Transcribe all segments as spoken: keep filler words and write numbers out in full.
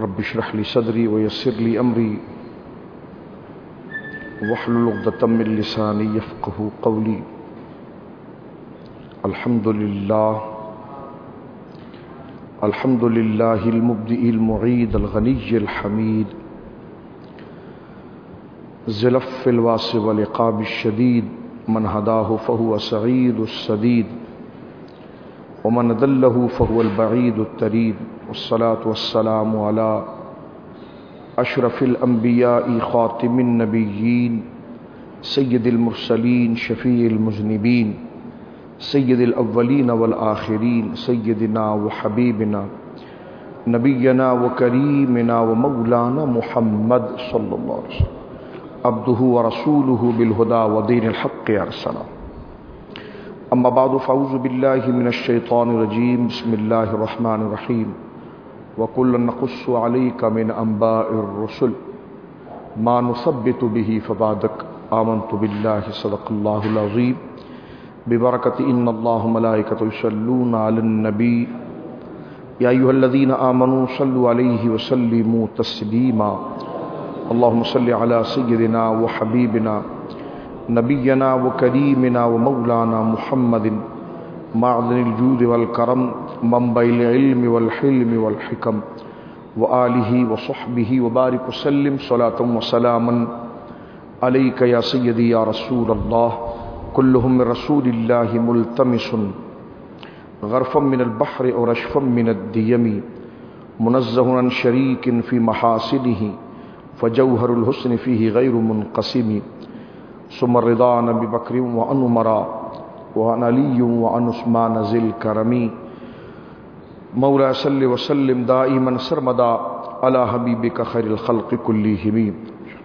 رب اشرح لي صدري ويسر لي أمري واحلل عقدة من لساني يفقهوا قولي. الحمد لله الحمد لله المبدئ المعيد الغني الحميد زلف الواسع والعقاب الشديد من هداه فهو سعيد السديد ومن ضله فهو البعيد التريد. والصلاة والسلام على أشرف الأنبياء خاتم النبيين سيد المرسلين شفيع المذنبين سيد الأولين والآخرين سيدنا وحبيبنا نبينا وكريمنا ومولانا محمد صلى الله عليه وسلم عبده ورسوله بالهدى ودين الحق أرسله. أما بعد فأعوذ بالله من الشيطان الرجيم. بسم الله الرحمن الرحيم. وكلا نقص عليك من أنباء الرسل ما نثبت به فبعدك آمنت بالله صدق الله العظيم ببركة إن الله ملائكته يصلون على النبي يا أيها الذين آمنوا صلوا عليه وسلموا تسليما. اللهم صل على سيدنا وحبيبنا نبينا وكريمنا ومولانا محمد معدن الجود والكرم منبع العلم والحلم والحكم وآله وصحبه وبارك وسلم صلاة وسلاما عليك يا سيدي يا رسول الله. كلهم من رسول الله ملتمس غرفا من البحر ورشفا من الديم منزه عن شريك في محاسنه فجوهر الحسن فيه غير منقسم. ثم الرضا عن ابي بكر وعن عمر وعن علي وعن عثمان ذي الكرم. مولاي صل وسلم دائما سرمدا على حبيبك خير الخلق كلهم.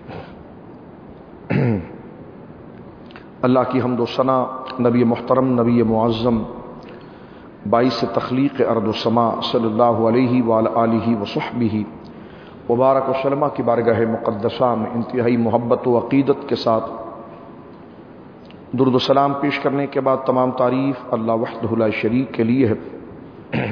اللہ کی حمد و ثنا نبی محترم نبی معظم باعث تخلیق ارض و سما صلی اللہ علیہ وآلہ آلہ وصحبہ وبارک وسلم کی بارگاہ مقدسہ میں انتہائی محبت و عقیدت کے ساتھ درود و سلام پیش کرنے کے بعد تمام تعریف اللہ وحدہ لا شریک کے لیے ہے.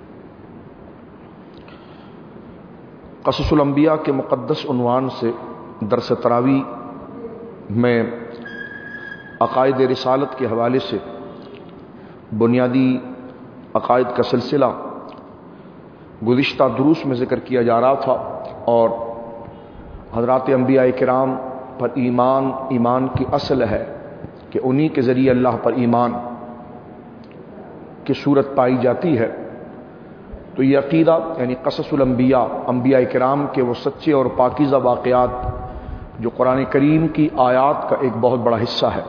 قصص الانبیاء کے مقدس عنوان سے درس تراویح میں عقائد رسالت کے حوالے سے بنیادی عقائد کا سلسلہ گزشتہ دروس میں ذکر کیا جا رہا تھا اور حضرات انبیاء کرام پر ایمان ایمان کی اصل ہے کہ انہی کے ذریعے اللہ پر ایمان کی صورت پائی جاتی ہے. تو یہ عقیدہ یعنی قصص الانبیاء انبیاء کرام کے وہ سچے اور پاکیزہ واقعات جو قرآن کریم کی آیات کا ایک بہت بڑا حصہ ہے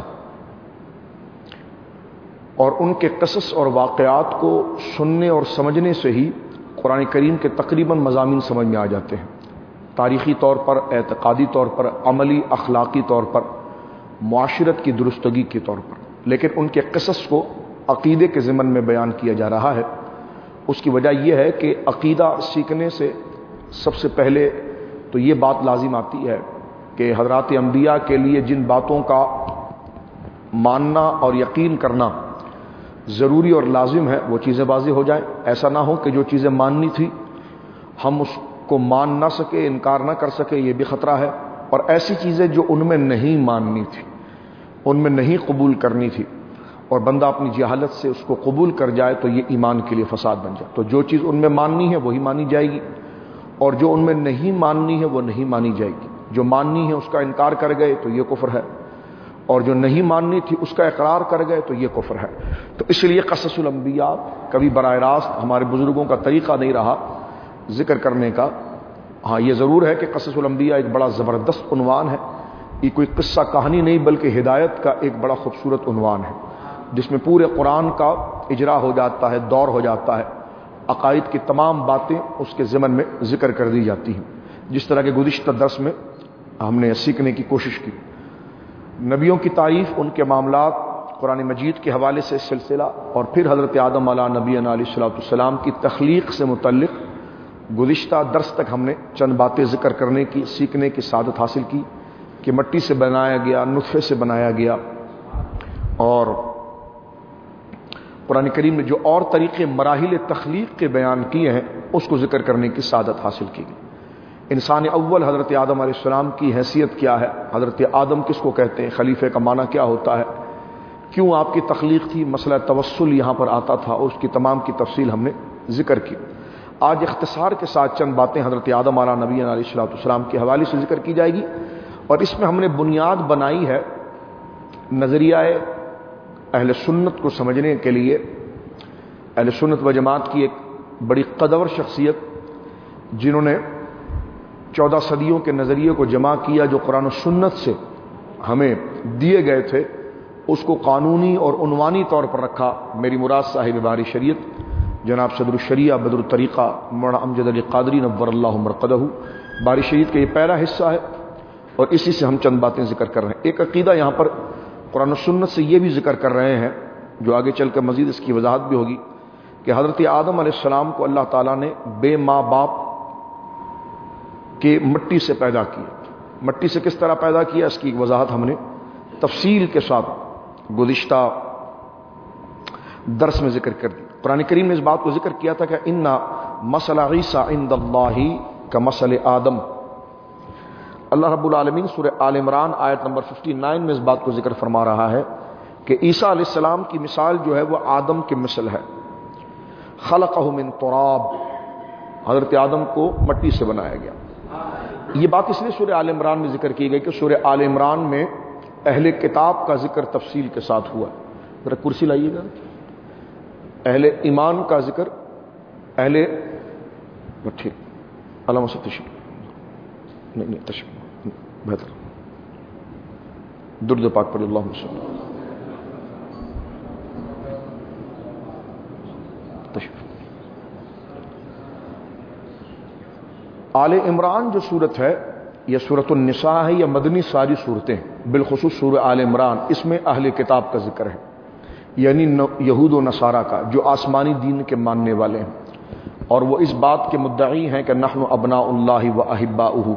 اور ان کے قصص اور واقعات کو سننے اور سمجھنے سے ہی قرآن کریم کے تقریباً مضامین سمجھ میں آ جاتے ہیں، تاریخی طور پر، اعتقادی طور پر، عملی اخلاقی طور پر، معاشرت کی درستگی کے طور پر. لیکن ان کے قصص کو عقیدے کے ضمن میں بیان کیا جا رہا ہے. اس کی وجہ یہ ہے کہ عقیدہ سیکھنے سے سب سے پہلے تو یہ بات لازم آتی ہے کہ حضرات انبیاء کے لیے جن باتوں کا ماننا اور یقین کرنا ضروری اور لازم ہے وہ چیزیں واضح ہو جائیں. ایسا نہ ہو کہ جو چیزیں ماننی تھی ہم اس کو مان نہ سکے، انکار نہ کر سکے، یہ بھی خطرہ ہے. اور ایسی چیزیں جو ان میں نہیں ماننی تھی، ان میں نہیں قبول کرنی تھی اور بندہ اپنی جہالت سے اس کو قبول کر جائے تو یہ ایمان کے لیے فساد بن جائے. تو جو چیز ان میں ماننی ہے وہی مانی جائے گی اور جو ان میں نہیں ماننی ہے وہ نہیں مانی جائے گی. جو ماننی ہے اس کا انکار کر گئے تو یہ کفر ہے اور جو نہیں ماننی تھی اس کا اقرار کر گئے تو یہ کفر ہے. تو اس لیے قصص الانبیاء کبھی براہ راست ہمارے بزرگوں کا طریقہ نہیں رہا ذکر کرنے کا. ہاں یہ ضرور ہے کہ قصص الانبیاء ایک بڑا زبردست عنوان ہے. یہ کوئی قصہ کہانی نہیں بلکہ ہدایت کا ایک بڑا خوبصورت عنوان ہے جس میں پورے قرآن کا اجرا ہو جاتا ہے، دور ہو جاتا ہے، عقائد کی تمام باتیں اس کے ضمن میں ذکر کر دی جاتی ہیں. جس طرح کے گزشتہ درس میں ہم نے سیکھنے کی کوشش کی. نبیوں کی تعریف، ان کے معاملات قرآن مجید کے حوالے سے سلسلہ اور پھر حضرت آدم علیہ نبینا علیہ الصلوۃ والسلام کی تخلیق سے متعلق گزشتہ درس تک ہم نے چند باتیں ذکر کرنے کی، سیکھنے کی سعادت حاصل کی کہ مٹی سے بنایا گیا، نطفے سے بنایا گیا. اور قرآن کریم نے جو اور طریقے مراحل تخلیق کے بیان کیے ہیں اس کو ذکر کرنے کی سعادت حاصل کی گئی۔ انسان اول حضرت آدم علیہ السلام کی حیثیت کیا ہے، حضرت آدم کس کو کہتے ہیں، خلیفے کا معنی کیا ہوتا ہے، کیوں آپ کی تخلیق تھی، مسئلہ توسل یہاں پر آتا تھا، اور اس کی تمام کی تفصیل ہم نے ذکر کی۔ آج اختصار کے ساتھ چند باتیں حضرت آدم علیہ نبی علیہ الصلوۃ والسلام کے حوالے سے ذکر کی جائے گی، اور اس میں ہم نے بنیاد بنائی ہے نظریہ اہل سنت کو سمجھنے کے لیے۔ اہل سنت و جماعت کی ایک بڑی قدور شخصیت جنہوں نے چودہ صدیوں کے نظریے کو جمع کیا جو قرآن و سنت سے ہمیں دیے گئے تھے، اس کو قانونی اور عنوانی طور پر رکھا۔ میری مراد صاحب باری شریعت جناب صدر الشریعہ بدر الطریقہ مولانا امجد علی قادری نور اللہ مرقدہ، باری شریعت کا یہ پہلا حصہ ہے، اور اسی سے ہم چند باتیں ذکر کر رہے ہیں۔ ایک عقیدہ یہاں پر قرآن و سنت سے یہ بھی ذکر کر رہے ہیں، جو آگے چل کر مزید اس کی وضاحت بھی ہوگی، کہ حضرت آدم علیہ السلام کو اللہ تعالیٰ نے بے ماں باپ کے مٹی سے پیدا کیا۔ مٹی سے کس طرح پیدا کیا، اس کی وضاحت ہم نے تفصیل کے ساتھ گزشتہ درس میں ذکر کر دی۔ قرآن کریم نے اس بات کو ذکر کیا تھا کہ انا مثل عیسیٰ عند اللہ کمثل آدم۔ اللہ رب العالمین سورہ آل عمران آیت نمبر उनسٹھ میں اس بات کو ذکر فرما رہا ہے کہ عیسیٰ علیہ السلام کی مثال جو ہے وہ آدم کے مثل ہے۔ خلقہ من تراب، حضرت آدم کو مٹی سے بنایا گیا۔ یہ بات اس لیے سورہ آل عمران میں ذکر کی گئی کہ سورہ آل عمران میں اہل کتاب کا ذکر تفصیل کے ساتھ ہوا۔ ذرا کرسی لائیے گا۔ اہل ایمان کا ذکر، اہل ٹھیک علامہ سے تشریف نہیں نہیں تشریف بہتر درد پاک پڑھ اللہ صلی اللہ تشریف۔ آل عمران جو صورت ہے یہ سورۃ النساء ہے، یا مدنی ساری صورتیں ہیں، بالخصوص سورہ آل عمران اس میں اہل کتاب کا ذکر ہے، یعنی یہود و نصارہ کا، جو آسمانی دین کے ماننے والے ہیں، اور وہ اس بات کے مدعی ہیں کہ نحن ابناء اللہ و احباؤہ،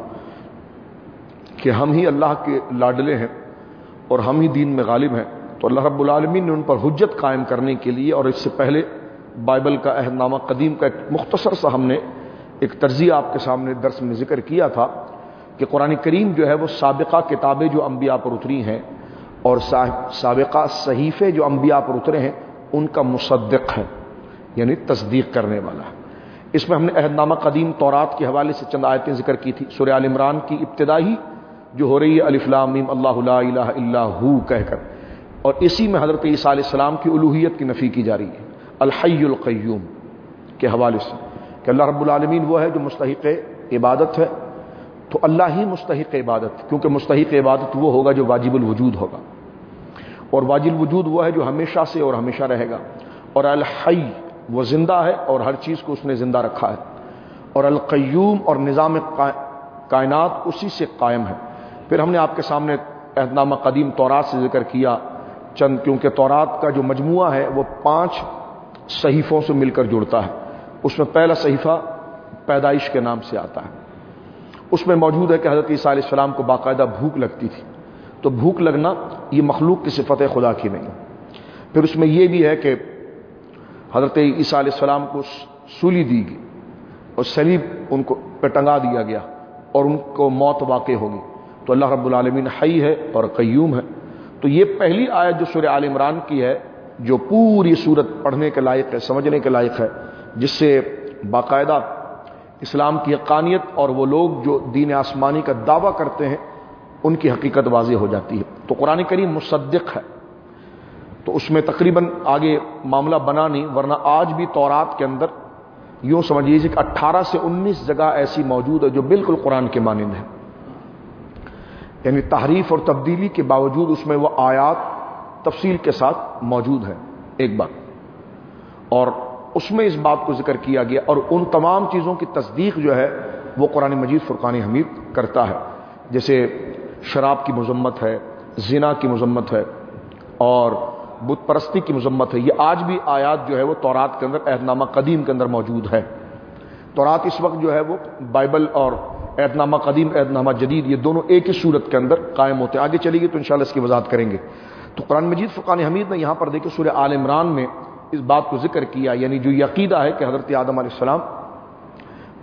کہ ہم ہی اللہ کے لاڈلے ہیں اور ہم ہی دین میں غالب ہیں۔ تو اللہ رب العالمین نے ان پر حجت قائم کرنے کے لیے، اور اس سے پہلے بائبل کا عہد نامہ قدیم کا ایک مختصر سا ہم نے ایک ترجیح آپ کے سامنے درس میں ذکر کیا تھا کہ قرآن کریم جو ہے وہ سابقہ کتابیں جو انبیاء پر اتری ہیں اور سابقہ صحیفے جو انبیاء پر اترے ہیں ان کا مصدق ہے، یعنی تصدیق کرنے والا ہے۔ اس میں ہم نے عہد نامہ قدیم تورات کے حوالے سے چند آیتیں ذکر کی تھی۔ سورہ آل عمران کی ابتدائی جو ہو رہی ہے الف لام میم اللہ لا الہ الا ہو کہہ کر، اور اسی میں حضرت عیسیٰ علیہ السلام کی الوہیت کی نفی کی جا رہی ہے الحی القیوم کے حوالے سے، کہ اللہ رب العالمین وہ ہے جو مستحق عبادت ہے، تو اللہ ہی مستحق عبادت، کیونکہ مستحق عبادت وہ ہوگا جو واجب الوجود ہوگا، اور واجب الوجود وہ ہے جو ہمیشہ سے اور ہمیشہ رہے گا، اور الحی وہ زندہ ہے اور ہر چیز کو اس نے زندہ رکھا ہے، اور القیوم اور نظام کائنات اسی سے قائم ہے۔ پھر ہم نے آپ کے سامنے عہد نامہ قدیم تورات سے ذکر کیا چند، کیونکہ تورات کا جو مجموعہ ہے وہ پانچ صحیفوں سے مل کر جڑتا ہے۔ اس میں پہلا صحیفہ پیدائش کے نام سے آتا ہے، اس میں موجود ہے کہ حضرت عیسیٰ علیہ السلام کو باقاعدہ بھوک لگتی تھی، تو بھوک لگنا یہ مخلوق کی صفت خدا کی نہیں۔ پھر اس میں یہ بھی ہے کہ حضرت عیسیٰ علیہ السلام کو سولی دی گئی اور صلیب ان کو پہ ٹنگا دیا گیا اور ان کو موت واقع ہوگی، تو اللہ رب العالمین حی ہے اور قیوم ہے۔ تو یہ پہلی آیت جو سورہ آل عمران کی ہے، جو پوری سورت پڑھنے کے لائق ہے، سمجھنے کے لائق ہے، جس سے باقاعدہ اسلام کی حقانیت اور وہ لوگ جو دین آسمانی کا دعویٰ کرتے ہیں ان کی حقیقت واضح ہو جاتی ہے۔ تو قرآن کریم مصدق ہے، تو اس میں تقریباً آگے معاملہ بنا نہیں، ورنہ آج بھی تورات کے اندر یوں سمجھ لیجیے کہ اٹھارہ سے انیس جگہ ایسی موجود ہے جو بالکل قرآن کے مانند ہے، یعنی تحریف اور تبدیلی کے باوجود اس میں وہ آیات تفصیل کے ساتھ موجود ہے ایک بات، اور اس میں اس بات کو ذکر کیا گیا، اور ان تمام چیزوں کی تصدیق جو ہے وہ قرآن مجید فرقان حمید کرتا ہے، جیسے شراب کی مذمت ہے، زنا کی مذمت ہے، اور بت پرستی کی مذمت ہے۔ یہ آج بھی آیات جو ہے وہ تورات کے اندر عہد نامہ قدیم کے اندر موجود ہے۔ تورات اس وقت جو ہے وہ بائبل اور عہد نامہ قدیم عہد نامہ جدید یہ دونوں ایک ہی صورت کے اندر قائم ہوتے ہیں۔ آگے چلے گی تو انشاءاللہ اس کی وضاحت کریں گے۔ تو قرآن مجید فرقان حمید نے یہاں پر دیکھیں سورہ آل عمران میں اس بات کو ذکر کیا، یعنی جو یہ عقیدہ ہے کہ حضرت آدم علیہ السلام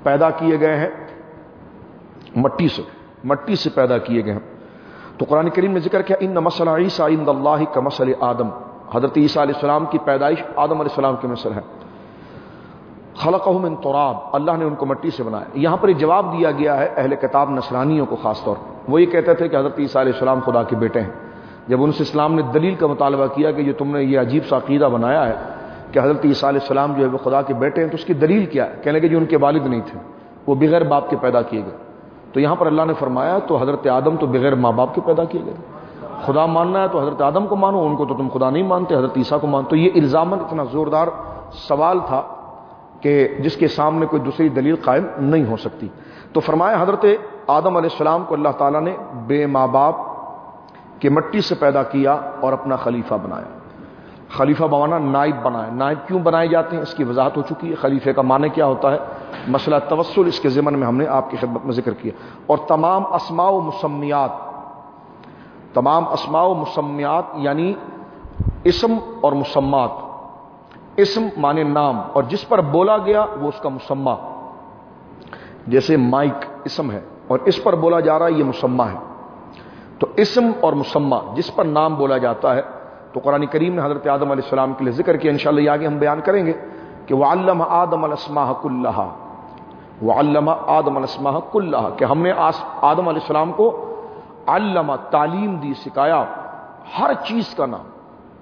پیدا کیے گئے ہیں مٹی سے، مٹی سے پیدا کیے گئے ہیں۔ تو قرآن کریم نے ذکر کیا ان مثل عیسیٰ عند اللہ کمثل آدم، حضرت عیسیٰ علیہ السلام کی پیدائش آدم علیہ السلام کے مثل ہے۔ خلقہ من تراب، اللہ نے ان کو مٹی سے بنایا۔ یہاں پر یہ جواب دیا گیا ہے اہل کتاب نصرانیوں کو خاص طور پر، وہ یہ کہتے تھے کہ حضرت عیسیٰ علیہ السلام خدا کے بیٹے ہیں۔ جب ان سے اسلام نے دلیل کا مطالبہ کیا کہ جو تم نے یہ عجیب سا عقیدہ بنایا ہے کہ حضرت عیسیٰ علیہ السلام جو ہے وہ خدا کے بیٹے ہیں، تو اس کی دلیل کیا ہے؟ کہنے کہ جو ان کے والد نہیں تھے، وہ بغیر باپ کے پیدا کیے گئے۔ تو یہاں پر اللہ نے فرمایا تو حضرت آدم تو بغیر ماں باپ کے پیدا کیے گئے، خدا ماننا ہے تو حضرت آدم کو مانو، ان کو تو تم خدا نہیں مانتے، حضرت عیسیٰ کو مانو۔ تو یہ الزاماً اتنا زوردار سوال تھا کہ جس کے سامنے کوئی دوسری دلیل قائم نہیں ہو سکتی۔ تو فرمایا حضرت آدم علیہ السلام کو اللہ تعالیٰ نے بے ماں باپ کے مٹی سے پیدا کیا اور اپنا خلیفہ بنایا۔ خلیفہ بنانا، نائب بنایا۔ نائب کیوں بنائے جاتے ہیں اس کی وضاحت ہو چکی ہے۔ خلیفے کا معنی کیا ہوتا ہے، مسئلہ توسل اس کے ضمن میں ہم نے آپ کی خدمت میں ذکر کیا۔ اور تمام اسماء و مسمیات، تمام اسماء و مسمیات یعنی اسم اور مسمات۔ اسم معنی نام، اور جس پر بولا گیا وہ اس کا مسمہ، جیسے مائک اسم ہے اور اس پر بولا جا رہا ہے یہ مسمہ ہے۔ تو اسم اور مسمہ جس پر نام بولا جاتا ہے، تو قرآن کریم نے حضرت آدم علیہ السلام کے لیے ذکر کیا، انشاءاللہ یہ آگے ہم بیان کریں گے کہ وَعَلَّمَ آدَمَ الْأَسْمَاءَ كُلَّهَا، وَعَلَّمَ آدَمَ الْأَسْمَاءَ كُلَّهَا، کہ ہم نے آدم علیہ السلام کو علم، تعلیم دی، سکھایا ہر چیز کا نام۔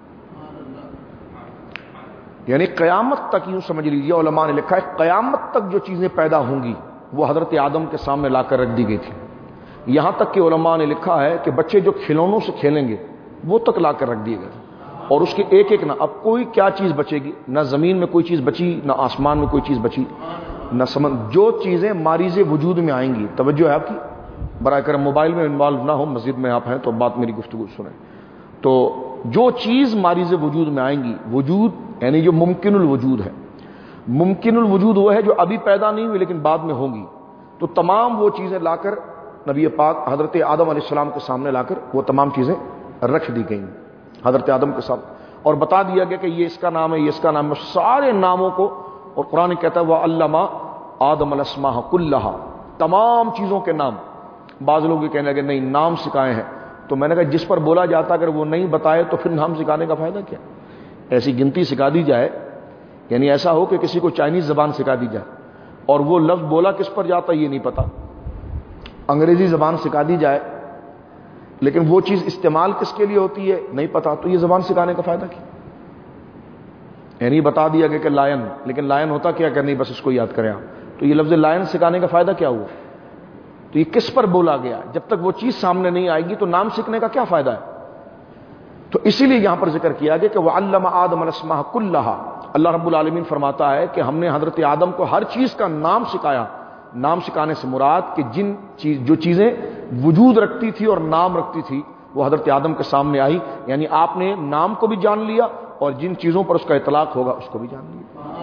یعنی قیامت تک، یوں سمجھ لیجیے علماء نے لکھا ہے قیامت تک جو چیزیں پیدا ہوں گی وہ حضرت آدم کے سامنے لا کر رکھ دی گئی تھی۔ یہاں تک کہ علماء نے لکھا ہے کہ بچے جو کھلونوں سے کھیلیں گے وہ تک لا کر رکھ دیے گئے تھے، اور اس کے ایک ایک نہ، اب کوئی کیا چیز بچے گی؟ نہ زمین میں کوئی چیز بچی، نہ آسمان میں کوئی چیز بچی، نہ سمن، جو چیزیں ماریز وجود میں آئیں گی۔ توجہ ہے آپ کی، برائے کرم موبائل میں انوالو نہ ہو، مسجد میں آپ ہیں تو بات میری گفتگو سنیں۔ تو جو چیز ماریز وجود میں آئیں گی، وجود یعنی جو ممکن الوجود ہے، ممکن الوجود وہ ہے جو ابھی پیدا نہیں ہوئی لیکن بعد میں ہوں گی، تو تمام وہ چیزیں لا کر نبی پاک حضرت آدم علیہ السلام کے سامنے لا کر وہ تمام چیزیں رکھ دی گئیں حضرت آدم کے سامنے، اور بتا دیا گیا کہ یہ اس کا نام ہے، یہ اس کا نام ہے، سارے ناموں کو۔ اور قرآن کہتا ہے وَعَلَّمَ آدَمَ الْأَسْمَاءَ كُلَّهَا، تمام چیزوں کے نام۔ بعض لوگ یہ کہنے لگے نہیں نام سکھائے ہیں، تو میں نے کہا جس پر بولا جاتا اگر وہ نہیں بتائے تو پھر نام سکھانے کا فائدہ کیا؟ ایسی گنتی سکھا دی جائے، یعنی ایسا ہو کہ کسی کو چائنیز زبان سکھا دی جائے اور وہ لفظ بولا کس پر جاتا یہ نہیں پتا، انگریزی زبان سکھا دی جائے لیکن وہ چیز استعمال کس کے لیے ہوتی ہے نہیں پتا، تو یہ زبان سکھانے کا فائدہ کیا؟ یعنی بتا دیا گیا کہ لائن، لیکن لائن ہوتا کیا کرنی، بس اس کو یاد کریں آپ، تو یہ لفظ لائن سکھانے کا فائدہ کیا ہوا؟ تو یہ کس پر بولا گیا؟ جب تک وہ چیز سامنے نہیں آئے گی تو نام سیکھنے کا کیا فائدہ ہے؟ تو اسی لیے یہاں پر ذکر کیا گیا کہ وَعَلَّمَ آدَمَ الْأَسْمَاءَ كُلَّهَا، اللہ رب العالمین فرماتا ہے کہ ہم نے حضرت آدم کو ہر چیز کا نام سکھایا۔ نام سکھانے سے مراد کہ جن چیز جو چیزیں وجود رکھتی تھی اور نام رکھتی تھی وہ حضرت آدم کے سامنے آئی، یعنی آپ نے نام کو بھی جان لیا اور جن چیزوں پر اس کا اطلاق ہوگا اس کو بھی جان لیا۔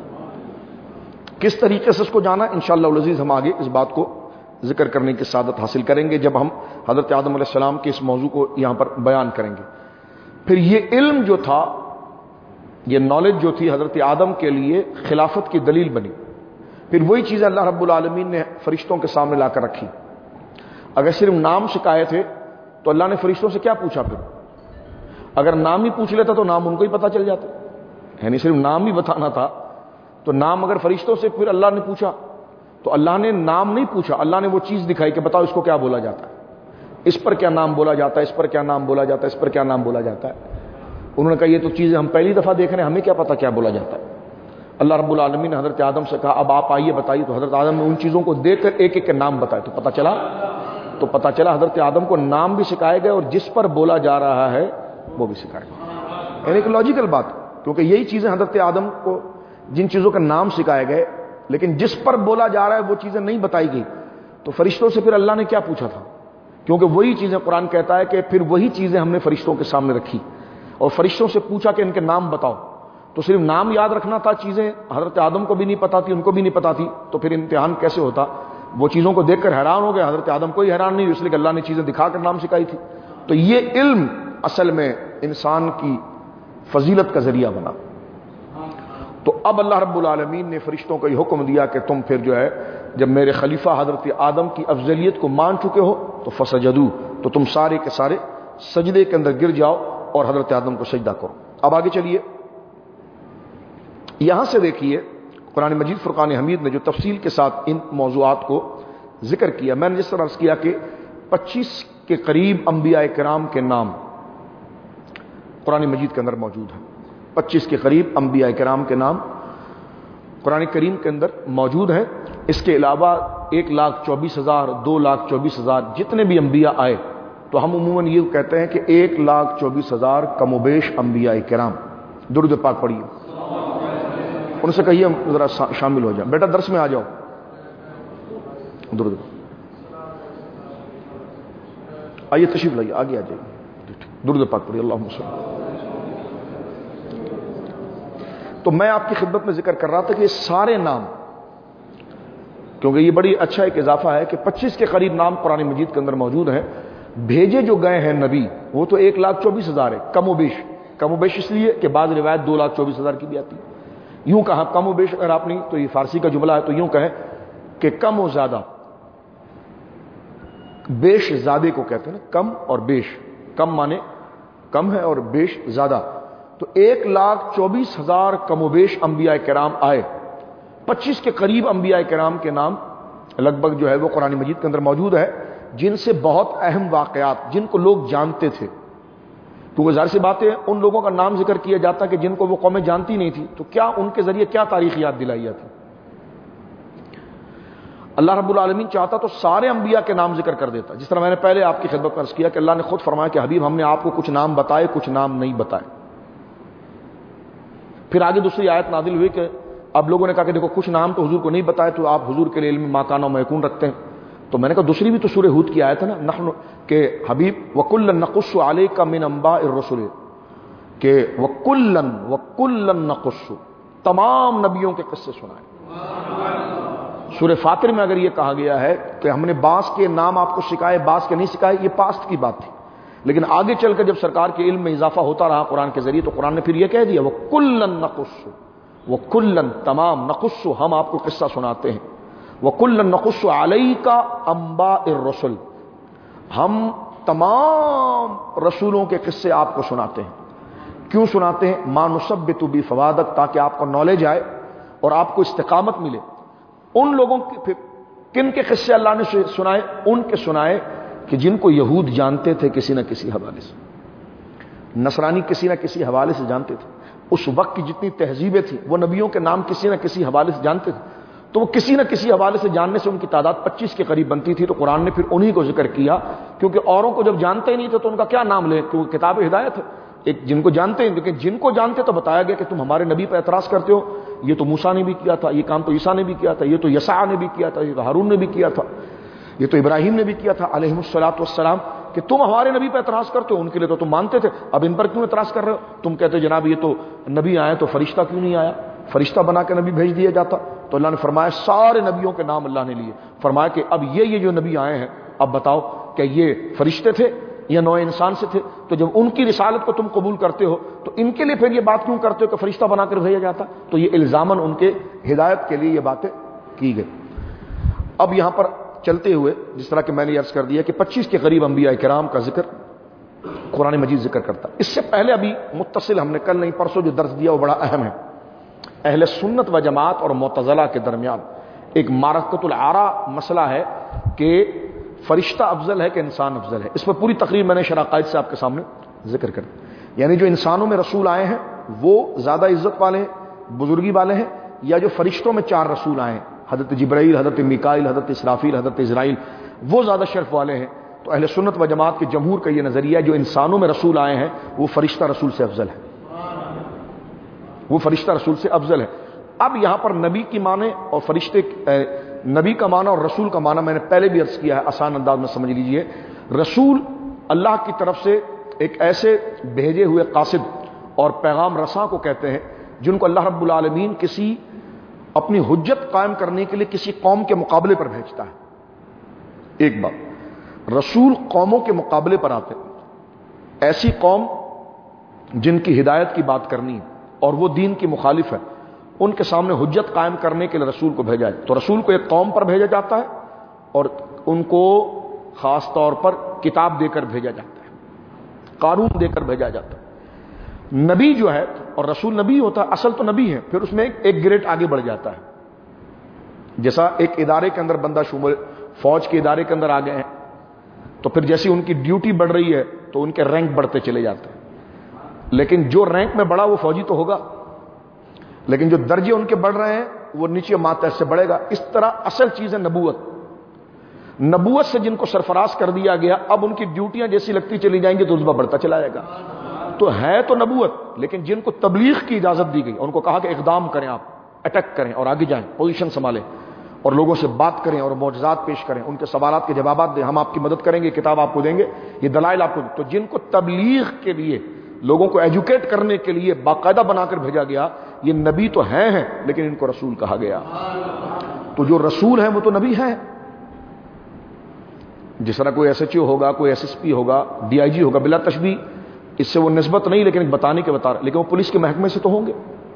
کس طریقے سے اس کو جانا، انشاءاللہ العزیز ہم آگے اس بات کو ذکر کرنے کی سعادت حاصل کریں گے جب ہم حضرت آدم علیہ السلام کے اس موضوع کو یہاں پر بیان کریں گے۔ پھر یہ علم جو تھا، یہ نالج جو تھی حضرت آدم کے لیے خلافت کی دلیل بنی۔ پھر وہی چیزیں اللہ رب العالمین نے فرشتوں کے سامنے لا کر رکھی۔ اگر صرف نام سکھائے تھے تو اللہ نے فرشتوں سے کیا پوچھا؟ پھر اگر نام ہی پوچھ لیتا تو نام ان کو ہی پتا چل جاتا، یعنی صرف نام ہی بتانا تھا تو نام اگر فرشتوں سے پھر اللہ نے پوچھا تو اللہ نے نام نہیں پوچھا، اللہ نے وہ چیز دکھائی کہ بتاؤ اس کو کیا بولا جاتا ہے، اس پر کیا نام بولا جاتا ہے، اس پر کیا نام بولا جاتا ہے، اس پر کیا نام بولا جاتا ہے۔ انہوں نے کہا یہ تو چیزیں ہم پہلی دفعہ دیکھ رہے ہیں، ہمیں کیا پتا کیا بولا جاتا ہے۔ اللہ رب العالمین نے حضرت آدم سے کہا اب آپ آئیے بتائیے، تو حضرت آدم نے ان چیزوں کو دیکھ کر ایک ایک کے نام بتائے، تو پتا چلا تو پتا چلا حضرت آدم کو نام بھی سکھائے گئے اور جس پر بولا جا رہا ہے وہ بھی سکھائے گئے۔ یعنی ایک لاجیکل بات، کیونکہ یہی چیزیں حضرت آدم کو جن چیزوں کا نام سکھائے گئے لیکن جس پر بولا جا رہا ہے وہ چیزیں نہیں بتائی گئی، تو فرشتوں سے پھر اللہ نے کیا پوچھا تھا؟ کیونکہ وہی چیزیں قرآن کہتا ہے کہ پھر وہی چیزیں ہم نے فرشتوں کے سامنے رکھی اور فرشتوں سے پوچھا کہ ان کے نام بتاؤ، تو صرف نام یاد رکھنا تھا، چیزیں حضرت آدم کو بھی نہیں پتا تھی، ان کو بھی نہیں پتا تھی، تو پھر امتحان کیسے ہوتا؟ وہ چیزوں کو دیکھ کر حیران ہو گئے، حضرت آدم کوئی حیران نہیں، اس لیے کہ اللہ نے چیزیں دکھا کر نام سکھائی تھی۔ تو یہ علم اصل میں انسان کی فضیلت کا ذریعہ بنا، تو اب اللہ رب العالمین نے فرشتوں کو یہ حکم دیا کہ تم پھر جو ہے جب میرے خلیفہ حضرت آدم کی افضلیت کو مان چکے ہو تو فسجدو، تو تم سارے کے سارے سجدے کے اندر گر جاؤ اور حضرت آدم کو سجدہ کرو۔ اب آگے چلیے، یہاں سے دیکھیے قرآن مجید فرقان حمید نے جو تفصیل کے ساتھ ان موضوعات کو ذکر کیا، میں نے جس طرح عرض کیا کہ پچیس کے قریب انبیاء کرام کے نام قرآن مجید کے اندر موجود ہیں، پچیس کے قریب انبیاء کرام کے نام قرآن کریم کے اندر موجود ہیں۔ اس کے علاوہ ایک لاکھ چوبیس ہزار دو لاکھ چوبیس ہزار جتنے بھی انبیاء آئے تو ہم عموماً یہ کہتے ہیں کہ ایک لاکھ چوبیس ہزار کم و بیش انبیاء کرام۔ درود پاک پڑھیے، ان سے کہیے ذرا شامل ہو جائیں، بیٹا درس میں آ جاؤ۔ درود آئیے، تشریف لائیے، آگے آ جائیے، درود پاک پڑھیے، اللہم صلی۔ تو میں آپ کی خدمت میں ذکر کر رہا تھا کہ یہ سارے نام، کیونکہ یہ بڑی اچھا ایک اضافہ ہے کہ پچیس کے قریب نام قرآن مجید کے اندر موجود ہیں۔ بھیجے جو گئے ہیں نبی وہ تو ایک لاکھ چوبیس ہزار ہے، کم و بیش، کم و بیش اس لیے کہ بعض روایت دو لاکھ چوبیس ہزار کی بھی آتی ہے۔ یوں کہا کم و بیش، اگر آپ نہیں تو یہ فارسی کا جملہ ہے تو یوں کہیں کہ کم و زیادہ، بیش زیادہ کو کہتے ہیں نا، کم اور بیش، کم مانے کم ہے اور بیش زیادہ، تو ایک لاکھ چوبیس ہزار کم و بیش انبیاء کرام آئے۔ پچیس کے قریب انبیاء کرام کے نام لگ بھگ جو ہے وہ قرآن مجید کے اندر موجود ہے، جن سے بہت اہم واقعات جن کو لوگ جانتے تھے، کیونکہ ظاہر سی بات ہے ان لوگوں کا نام ذکر کیا جاتا کہ جن کو وہ قومیں جانتی نہیں تھی، تو کیا ان کے ذریعے کیا تاریخ یاد دلائی جاتی۔ اللہ رب العالمین چاہتا تو سارے انبیاء کے نام ذکر کر دیتا، جس طرح میں نے پہلے آپ کی خدمت میں عرض کیا کہ اللہ نے خود فرمایا کہ حبیب ہم نے آپ کو کچھ نام بتائے کچھ نام نہیں بتائے۔ پھر آگے دوسری آیت نازل ہوئی کہ اب لوگوں نے کہا کہ دیکھو کچھ نام تو حضور کو نہیں بتائے تو آپ حضور کے لیے علم ما کان و ما یکون رکھتے ہیں، تو میں نے کہا دوسری بھی تو سورہ ہود کی آیت ہے نا، نحن کہ حبیب وَكُلًّا نَقُصُّ عَلَيْكَ مِنْ أَنْبَاءِ الرُّسُلِ، کہ وَكُلًّا وَكُلًّا نَقُصُّ، تمام نبیوں کے قصے سنائے۔ سورہ فاطر میں اگر یہ کہا گیا ہے کہ ہم نے بعض کے نام آپ کو سکھائے بعض کے نہیں سکھائے، یہ پاست کی بات تھی، لیکن آگے چل کر جب سرکار کے علم میں اضافہ ہوتا رہا قرآن کے ذریعے تو قرآن نے پھر یہ کہہ دیا وَكُلًّا نَقُصُّ، وَكُلًّا تمام، نقص ہم آپ کو قصہ سناتے ہیں، وَكُلًّا نَقُصُّ عَلَيْكَ أَنْبَاءِ الرُّسُلِ، ہم تمام رسولوں کے قصے آپ کو سناتے ہیں۔ کیوں سناتے ہیں؟ مَا نُثَبِّتُ بِهِ فُؤَادَكَ، تاکہ آپ کو نالج آئے اور آپ کو استقامت ملے۔ ان لوگوں کے کن کے قصے اللہ نے سنائے؟ ان کے سنائے کہ جن کو یہود جانتے تھے کسی نہ کسی حوالے سے، نصرانی کسی نہ کسی حوالے سے جانتے تھے، اس وقت کی جتنی تہذیبیں تھیں وہ نبیوں کے نام کسی نہ کسی حوالے سے جانتے تھے، تو وہ کسی نہ کسی حوالے سے جاننے سے ان کی تعداد پچیس کے قریب بنتی تھی، تو قرآن نے پھر انہی کو ذکر کیا، کیونکہ اوروں کو جب جانتے ہی نہیں تھے تو ان کا کیا نام لیں، کیونکہ کتاب ہدایت ہے، ایک جن کو جانتے ہیں، لیکن جن کو جانتے تو بتایا گیا کہ تم ہمارے نبی پر اعتراض کرتے ہو، یہ تو موسیٰ نے بھی کیا تھا، یہ کام تو عیسیٰ نے بھی کیا تھا، یہ تو یسع نے بھی کیا تھا، یہ تو ہارون نے بھی کیا تھا، یہ تو ابراہیم نے بھی کیا تھا علیہ الصلوۃ والسلام، کہ تم ہمارے نبی پہ اعتراض کرتے ہو، ان کے لیے تو تم مانتے تھے، اب ان پر کیوں اعتراض کر رہے ہو؟ تم کہتے جناب یہ تو نبی آئے تو فرشتہ کیوں نہیں آیا، فرشتہ بنا کے نبی بھیج دیا جاتا۔ تو اللہ نے فرمایا سارے نبیوں کے نام اللہ نے لیے، فرمایا کہ اب یہ یہ جو نبی آئے ہیں اب بتاؤ کہ یہ فرشتے تھے یا نوع انسان سے تھے، تو جب ان کی رسالت کو تم قبول کرتے ہو تو ان کے لیے پھر یہ بات کیوں کرتے ہو کہ فرشتہ بنا کر بھیجا جاتا؟ تو یہ الزاماً ان کے ہدایت کے لیے یہ باتیں کی گئی۔ اب یہاں پر چلتے ہوئے جس طرح کہ میں نے عرض کر دیا کہ پچیس کے قریب انبیاء کرام کا ذکر قرآن مجید ذکر کرتا۔ اس سے پہلے ابھی متصل ہم نے کل نہیں پرسوں جو درس دیا وہ بڑا اہم ہے، اہل سنت و جماعت اور معتزلہ کے درمیان ایک معرکۃ العارا مسئلہ ہے کہ فرشتہ افضل ہے کہ انسان افضل ہے۔ اس پر پوری تقریر میں نے شرح قائد سے آپ کے سامنے ذکر کر دیا، یعنی جو انسانوں میں رسول آئے ہیں وہ زیادہ عزت والے ہیں، بزرگی والے ہیں، یا جو فرشتوں میں چار رسول آئے ہیں حضرت جبرائیل، حضرت میکائیل، حضرت اسرافیل، حضرت اسرائیل، وہ زیادہ شرف والے ہیں۔ تو اہل سنت و جماعت کے جمہور کا یہ نظریہ ہے جو انسانوں میں رسول آئے ہیں وہ فرشتہ رسول سے افضل ہے، وہ فرشتہ رسول سے افضل ہے۔ اب یہاں پر نبی کی معنی اور فرشتے نبی کا معنی اور رسول کا معنی میں نے پہلے بھی عرض کیا ہے، آسان انداز میں سمجھ لیجئے۔ رسول اللہ کی طرف سے ایک ایسے بھیجے ہوئے قاصد اور پیغام رساں کو کہتے ہیں جن کو اللہ رب العالمین کسی اپنی حجت قائم کرنے کے لیے کسی قوم کے مقابلے پر بھیجتا ہے۔ ایک بات، رسول قوموں کے مقابلے پر آتے ہیں، ایسی قوم جن کی ہدایت کی بات کرنی ہے اور وہ دین کی مخالف ہے، ان کے سامنے حجت قائم کرنے کے لیے رسول کو بھیجا ہے. تو رسول کو ایک قوم پر بھیجا جاتا ہے اور ان کو خاص طور پر کتاب دے کر بھیجا جاتا ہے, قانون دے کر بھیجا جاتا ہے. نبی جو ہے, اور رسول نبی ہوتا ہے, اصل تو نبی ہے, پھر اس میں ایک گریڈ آگے بڑھ جاتا ہے. جیسا ایک ادارے کے اندر بندہ شمول فوج کے ادارے کے اندر آ گئے ہیں, تو پھر جیسی ان کی ڈیوٹی بڑھ رہی ہے تو ان کے رینک بڑھتے چلے جاتے ہیں. لیکن جو رینک میں بڑھا وہ فوجی تو ہوگا, لیکن جو درجے ان کے بڑھ رہے ہیں وہ نیچے ماتحت سے بڑھے گا. اس طرح اصل چیز ہے نبوت. نبوت سے جن کو سرفراز کر دیا گیا, اب ان کی ڈیوٹیاں جیسی لگتی چلی جائیں گی تو رتبہ بڑھتا چلا جائے گا. تو ہے تو نبوت, لیکن جن کو تبلیغ کی اجازت دی گئی, ان کو کہا کہ اقدام کریں, آپ اٹیک کریں اور آگے جائیں, پوزیشن سنبھالیں اور لوگوں سے بات کریں اور معجزات پیش کریں, ان کے سوالات کے جوابات دیں, ہم آپ کی مدد کریں گے, کتاب آپ کو دیں گے, یہ دلائل آپ کو. تو جن کو تبلیغ کے لیے, لوگوں کو ایجوکیٹ کرنے کے لیے باقاعدہ بنا کر بھیجا گیا, یہ نبی تو ہیں ہیں لیکن ان کو رسول کہا گیا. تو جو رسول ہیں وہ تو نبی ہیں. جس طرح کوئی ایس ایچ او ہوگا, کوئی ایس ایس پی ہوگا, ڈی آئی جی ہوگا, بلا تشبیہ, اس سے وہ نسبت نہیں لیکن بتانے کے بتا رہا, لیکن وہ پولیس کے محکمے سے تو ہوں گے.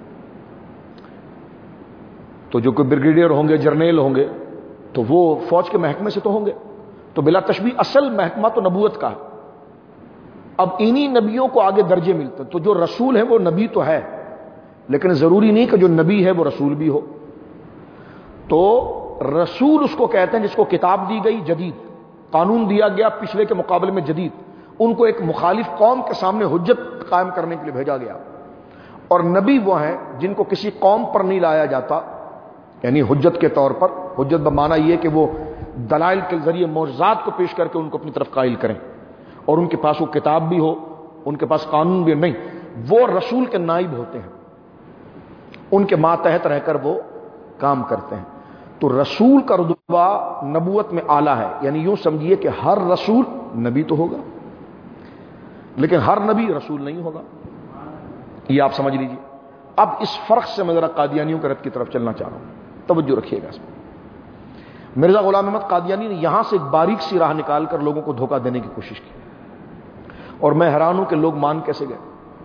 تو جو کوئی بریگیڈیئر ہوں گے, جرنیل ہوں گے, تو وہ فوج کے محکمے سے تو ہوں گے. تو بلا تشبیہ اصل محکمہ تو نبوت کا ہے. اب انہی نبیوں کو آگے درجے ملتے ہیں. تو جو رسول ہے وہ نبی تو ہے, لیکن ضروری نہیں کہ جو نبی ہے وہ رسول بھی ہو. تو رسول اس کو کہتے ہیں جس کو کتاب دی گئی, جدید قانون دیا گیا, پچھلے کے مقابلے میں جدید, ان کو ایک مخالف قوم کے سامنے حجت قائم کرنے کے لیے بھیجا گیا. اور نبی وہ ہیں جن کو کسی قوم پر نہیں لایا جاتا, یعنی حجت کے طور پر. حجت بمانا یہ کہ وہ دلائل کے ذریعے معجزات کو پیش کر کے ان کو اپنی طرف قائل کریں, اور ان کے پاس وہ کتاب بھی ہو, ان کے پاس قانون بھی نہیں. وہ رسول کے نائب ہوتے ہیں, ان کے ماتحت رہ کر وہ کام کرتے ہیں. تو رسول کا رتبہ نبوت میں اعلیٰ ہے. یعنی یوں سمجھیے کہ ہر رسول نبی تو ہوگا, لیکن ہر نبی رسول نہیں ہوگا. یہ آپ سمجھ لیجیے. اب اس فرق سے میں ذرا قادیانیوں کے رد کی طرف چلنا چاہ رہا ہوں, توجہ رکھیے گا اس میں. مرزا غلام احمد قادیانی نے یہاں سے ایک باریک سی راہ نکال کر لوگوں کو دھوکہ دینے کی کوشش کی, اور میں حیران ہوں کہ لوگ مان کیسے گئے.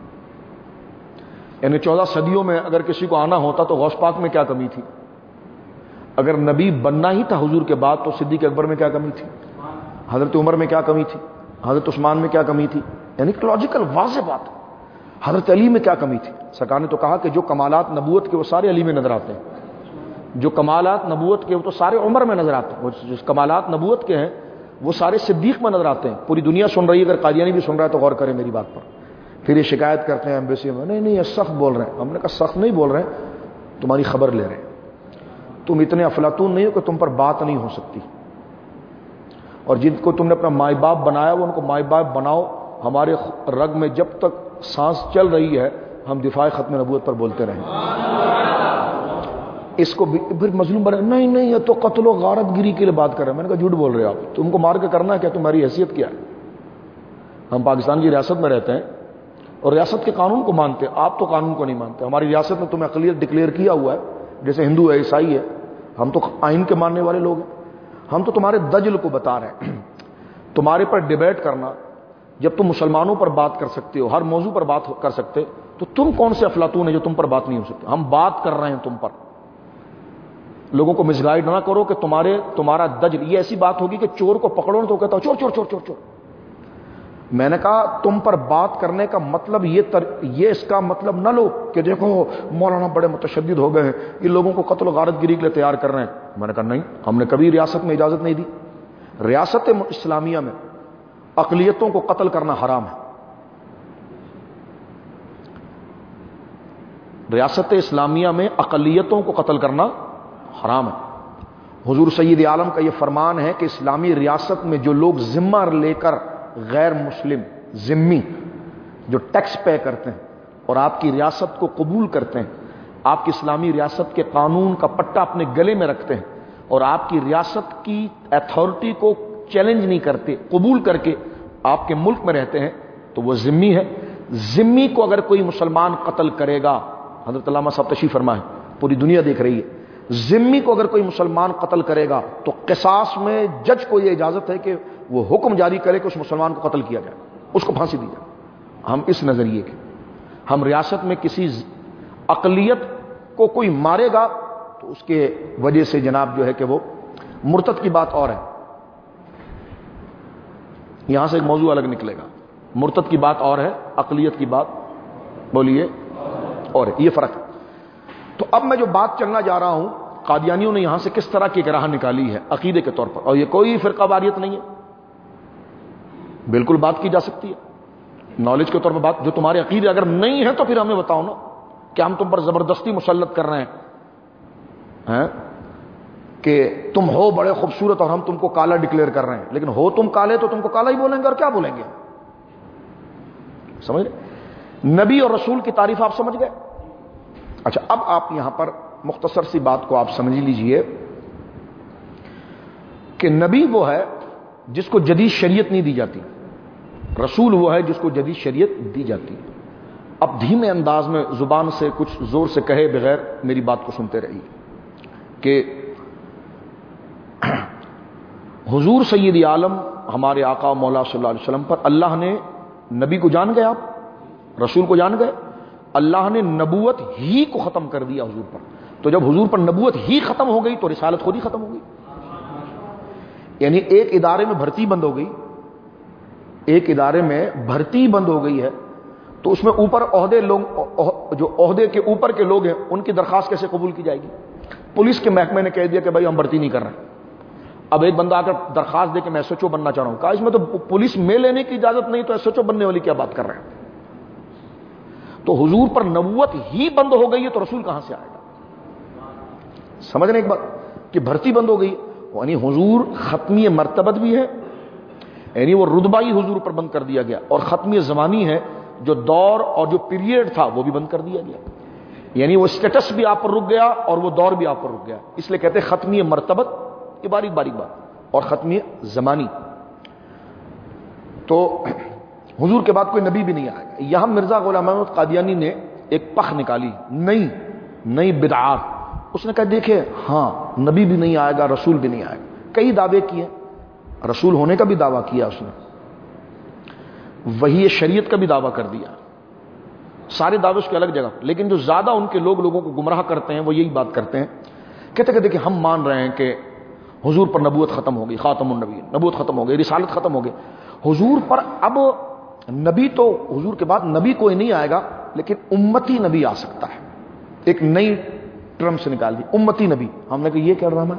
یعنی چودہ صدیوں میں اگر کسی کو آنا ہوتا تو غوث پاک میں کیا کمی تھی؟ اگر نبی بننا ہی تھا حضور کے بعد تو صدیق اکبر میں کیا کمی تھی؟ حضرت عمر میں کیا کمی تھی؟ حضرت عثمان میں کیا کمی تھی؟ یعنی لاجیکل واضح بات. حضرت علی میں کیا کمی تھی؟ سرکار نے تو کہا کہ جو کمالات نبوت کے وہ سارے علی میں نظر آتے ہیں, جو کمالات نبوت کے وہ تو سارے عمر میں نظر آتے ہیں, جو کمالات نبوت کے ہیں وہ سارے صدیق میں نظر آتے ہیں. پوری دنیا سن رہی ہے, اگر قادیانی بھی سن رہا ہے تو غور کریں میری بات پر. پھر یہ شکایت کرتے ہیں ایمبیسی میں, نہیں نہیں یہ سخت بول رہے ہیں. ہم نے کہا سخت نہیں بول رہے ہیں, تمہاری خبر لے رہے ہیں. تم اتنے افلاطون نہیں ہو کہ تم پر بات نہیں ہو سکتی, اور جن کو تم نے اپنا مائی باپ بنایا وہ ان کو مائی باپ بناؤ. ہمارے رگ میں جب تک سانس چل رہی ہے ہم دفاع ختم نبوت پر بولتے رہیں. اس کو پھر مظلوم بنا, نہیں نہیں یہ تو قتل و غارت گیری کے لیے بات کر رہے ہیں. میں نے کہا جھوٹ بول رہے ہو آپ, تم کو مار کے کرنا ہے کیا؟ تمہاری حیثیت کیا ہے؟ ہم پاکستان کی ریاست میں رہتے ہیں اور ریاست کے قانون کو مانتے ہیں, آپ تو قانون کو نہیں مانتے. ہماری ریاست میں تمہیں اقلیت ڈکلیئر کیا ہوا ہے, جیسے ہندو ہے, عیسائی ہے, ہم تو آئین کے ماننے والے لوگ ہیں. ہم تو تمہارے دجل کو بتا رہے ہیں. تمہارے پر ڈیبیٹ کرنا, جب تم مسلمانوں پر بات کر سکتے ہو, ہر موضوع پر بات کر سکتے, تو تم کون سے افلاطون ہیں جو تم پر بات نہیں ہو سکتے؟ ہم بات کر رہے ہیں تم پر. لوگوں کو مس گائیڈ نہ کرو کہ تمہارے تمہارا دجل. یہ ایسی بات ہوگی کہ چور کو پکڑو تو کہتا ہو چور چور چور چور چور. میں نے کہا تم پر بات کرنے کا مطلب یہ تر... یہ اس کا مطلب نہ لو کہ دیکھو مولانا بڑے متشدد ہو گئے ہیں, یہ لوگوں کو قتل و غارت گیری کے لیے تیار کر رہے ہیں. میں نے کہا نہیں, ہم نے کبھی ریاست میں اجازت نہیں دی. ریاست اسلامیہ میں اقلیتوں کو قتل کرنا حرام ہے. ریاست اسلامیہ میں اقلیتوں کو قتل کرنا حرام ہے. حضور سید عالم کا یہ فرمان ہے کہ اسلامی ریاست میں جو لوگ ذمہ لے کر, غیر مسلم ذمی جو ٹیکس پے کرتے ہیں اور آپ کی ریاست کو قبول کرتے ہیں, آپ کی اسلامی ریاست کے قانون کا پٹا اپنے گلے میں رکھتے ہیں اور آپ کی ریاست کی اتھارٹی کو چیلنج نہیں کرتے, قبول کر کے آپ کے ملک میں رہتے ہیں, تو وہ ذمی ہے. ذمی کو اگر کوئی مسلمان قتل کرے گا, حضرت علامہ صاحب تشریف فرمائے, پوری دنیا دیکھ رہی ہے, ذمی کو اگر کوئی مسلمان قتل کرے گا تو قصاص میں جج کو یہ اجازت ہے کہ وہ حکم جاری کرے کہ اس مسلمان کو قتل کیا جائے, اس کو پھانسی دی جائے. ہم اس نظریے کے, ہم ریاست میں کسی اقلیت کو کوئی مارے گا تو اس کے وجہ سے جناب جو ہے کہ وہ مرتد کی بات اور ہے. یہاں سے ایک موضوع الگ نکلے گا. مرتد کی بات اور ہے, اقلیت کی بات بولیے اور ہے. یہ فرق ہے. تو اب میں جو بات چلنا جا رہا ہوں, قادیانیوں نے یہاں سے کس طرح کی راہ نکالی ہے عقیدے کے طور پر, اور یہ کوئی فرقہ واریت نہیں ہے, بالکل بات کی جا سکتی ہے نالج کے طور پر. بات جو تمہارے عقیدے اگر نہیں ہے تو پھر ہمیں بتاؤ نا کہ ہم تم پر زبردستی مسلط کر رہے ہیں کہ تم ہو بڑے خوبصورت اور ہم تم کو کالا ڈکلیئر کر رہے ہیں, لیکن ہو تم کالے تو تم کو کالا ہی بولیں گے, اور کیا بولیں گے؟ سمجھ گئے؟ نبی اور رسول کی تعریف آپ سمجھ گئے. اچھا, اب آپ یہاں پر مختصر سی بات کو آپ سمجھ لیجئے کہ نبی وہ ہے جس کو جدید شریعت نہیں دی جاتی, رسول وہ ہے جس کو جدید شریعت دی جاتی. اب دھیمے انداز میں زبان سے کچھ زور سے کہے بغیر میری بات کو سنتے رہیے کہ حضور سید عالم ہمارے آقا مولا صلی اللہ علیہ وسلم پر اللہ نے, نبی کو جان گئے آپ, رسول کو جان گئے, اللہ نے نبوت ہی کو ختم کر دیا حضور پر. تو جب حضور پر نبوت ہی ختم ہو گئی تو رسالت خود ہی ختم ہو گئی. یعنی ایک ادارے میں بھرتی بند ہو گئی, ایک ادارے میں بھرتی بند ہو گئی ہے تو اس میں اوپر عہدے لوگ, جو عہدے کے اوپر کے لوگ ہیں ان کی درخواست کیسے قبول کی جائے گی؟ پولیس کے محکمے نے کہہ دیا کہ بھائی ہم بھرتی نہیں کر رہے ہیں. اب ایک بندہ آ کر درخواست دے کہ میں ایس ایچ او بننا چاہ رہا ہوں, کہا اس میں تو پولیس میں لینے کی اجازت نہیں, تو ایس ایچ او بننے والی کیا بات کر رہے ہیں؟ تو حضور پر نبوت ہی بند ہو گئی ہے تو رسول کہاں سے آئے گا؟ سمجھ رہے ایک بات کہ بھرتی بند ہو گئی, یعنی حضور ختمی مرتبت بھی ہے, یعنی وہ رتبہ ہی حضور پر بند کر دیا گیا, اور ختمی زمانی ہے, جو دور اور جو پیریڈ تھا وہ بھی بند کر دیا گیا. یعنی وہ اسٹیٹس بھی آپ پر رک گیا اور وہ دور بھی آپ پر رک گیا. اس لیے کہتے ہیں ختمی مرتبت, یہ باریک باریک بات, اور ختمی زمانی. تو حضور کے بعد کوئی نبی بھی نہیں آئے گا. یہاں مرزا غلام احمد قادیانی نے ایک پخ نکالی, نئی نئی بدعات. اس نے کہا دیکھیں ہاں نبی بھی نہیں آئے گا, رسول بھی نہیں آئے گا. کئی دعوے کیے, رسول ہونے کا بھی دعویٰ کیا اس نے, وہی شریعت کا بھی دعویٰ کر دیا, سارے دعوے اس کی الگ جگہ. لیکن جو زیادہ ان کے لوگ لوگوں کو گمراہ کرتے ہیں وہ یہی بات کرتے ہیں, کہتے کہ دیکھیں ہم مان رہے ہیں کہ حضور پر نبوت ختم ہو گئی, خاتم النبی, نبوت ختم ہو گئی, رسالت ختم ہو گئی. حضور پر اب نبی, تو حضور کے بعد نبی کوئی نہیں آئے گا, لیکن امتی نبی آ سکتا ہے. ایک نئی ٹرم سے نکال دی, امتی نبی. ہم نے کہا یہ کیا ڈرامہ,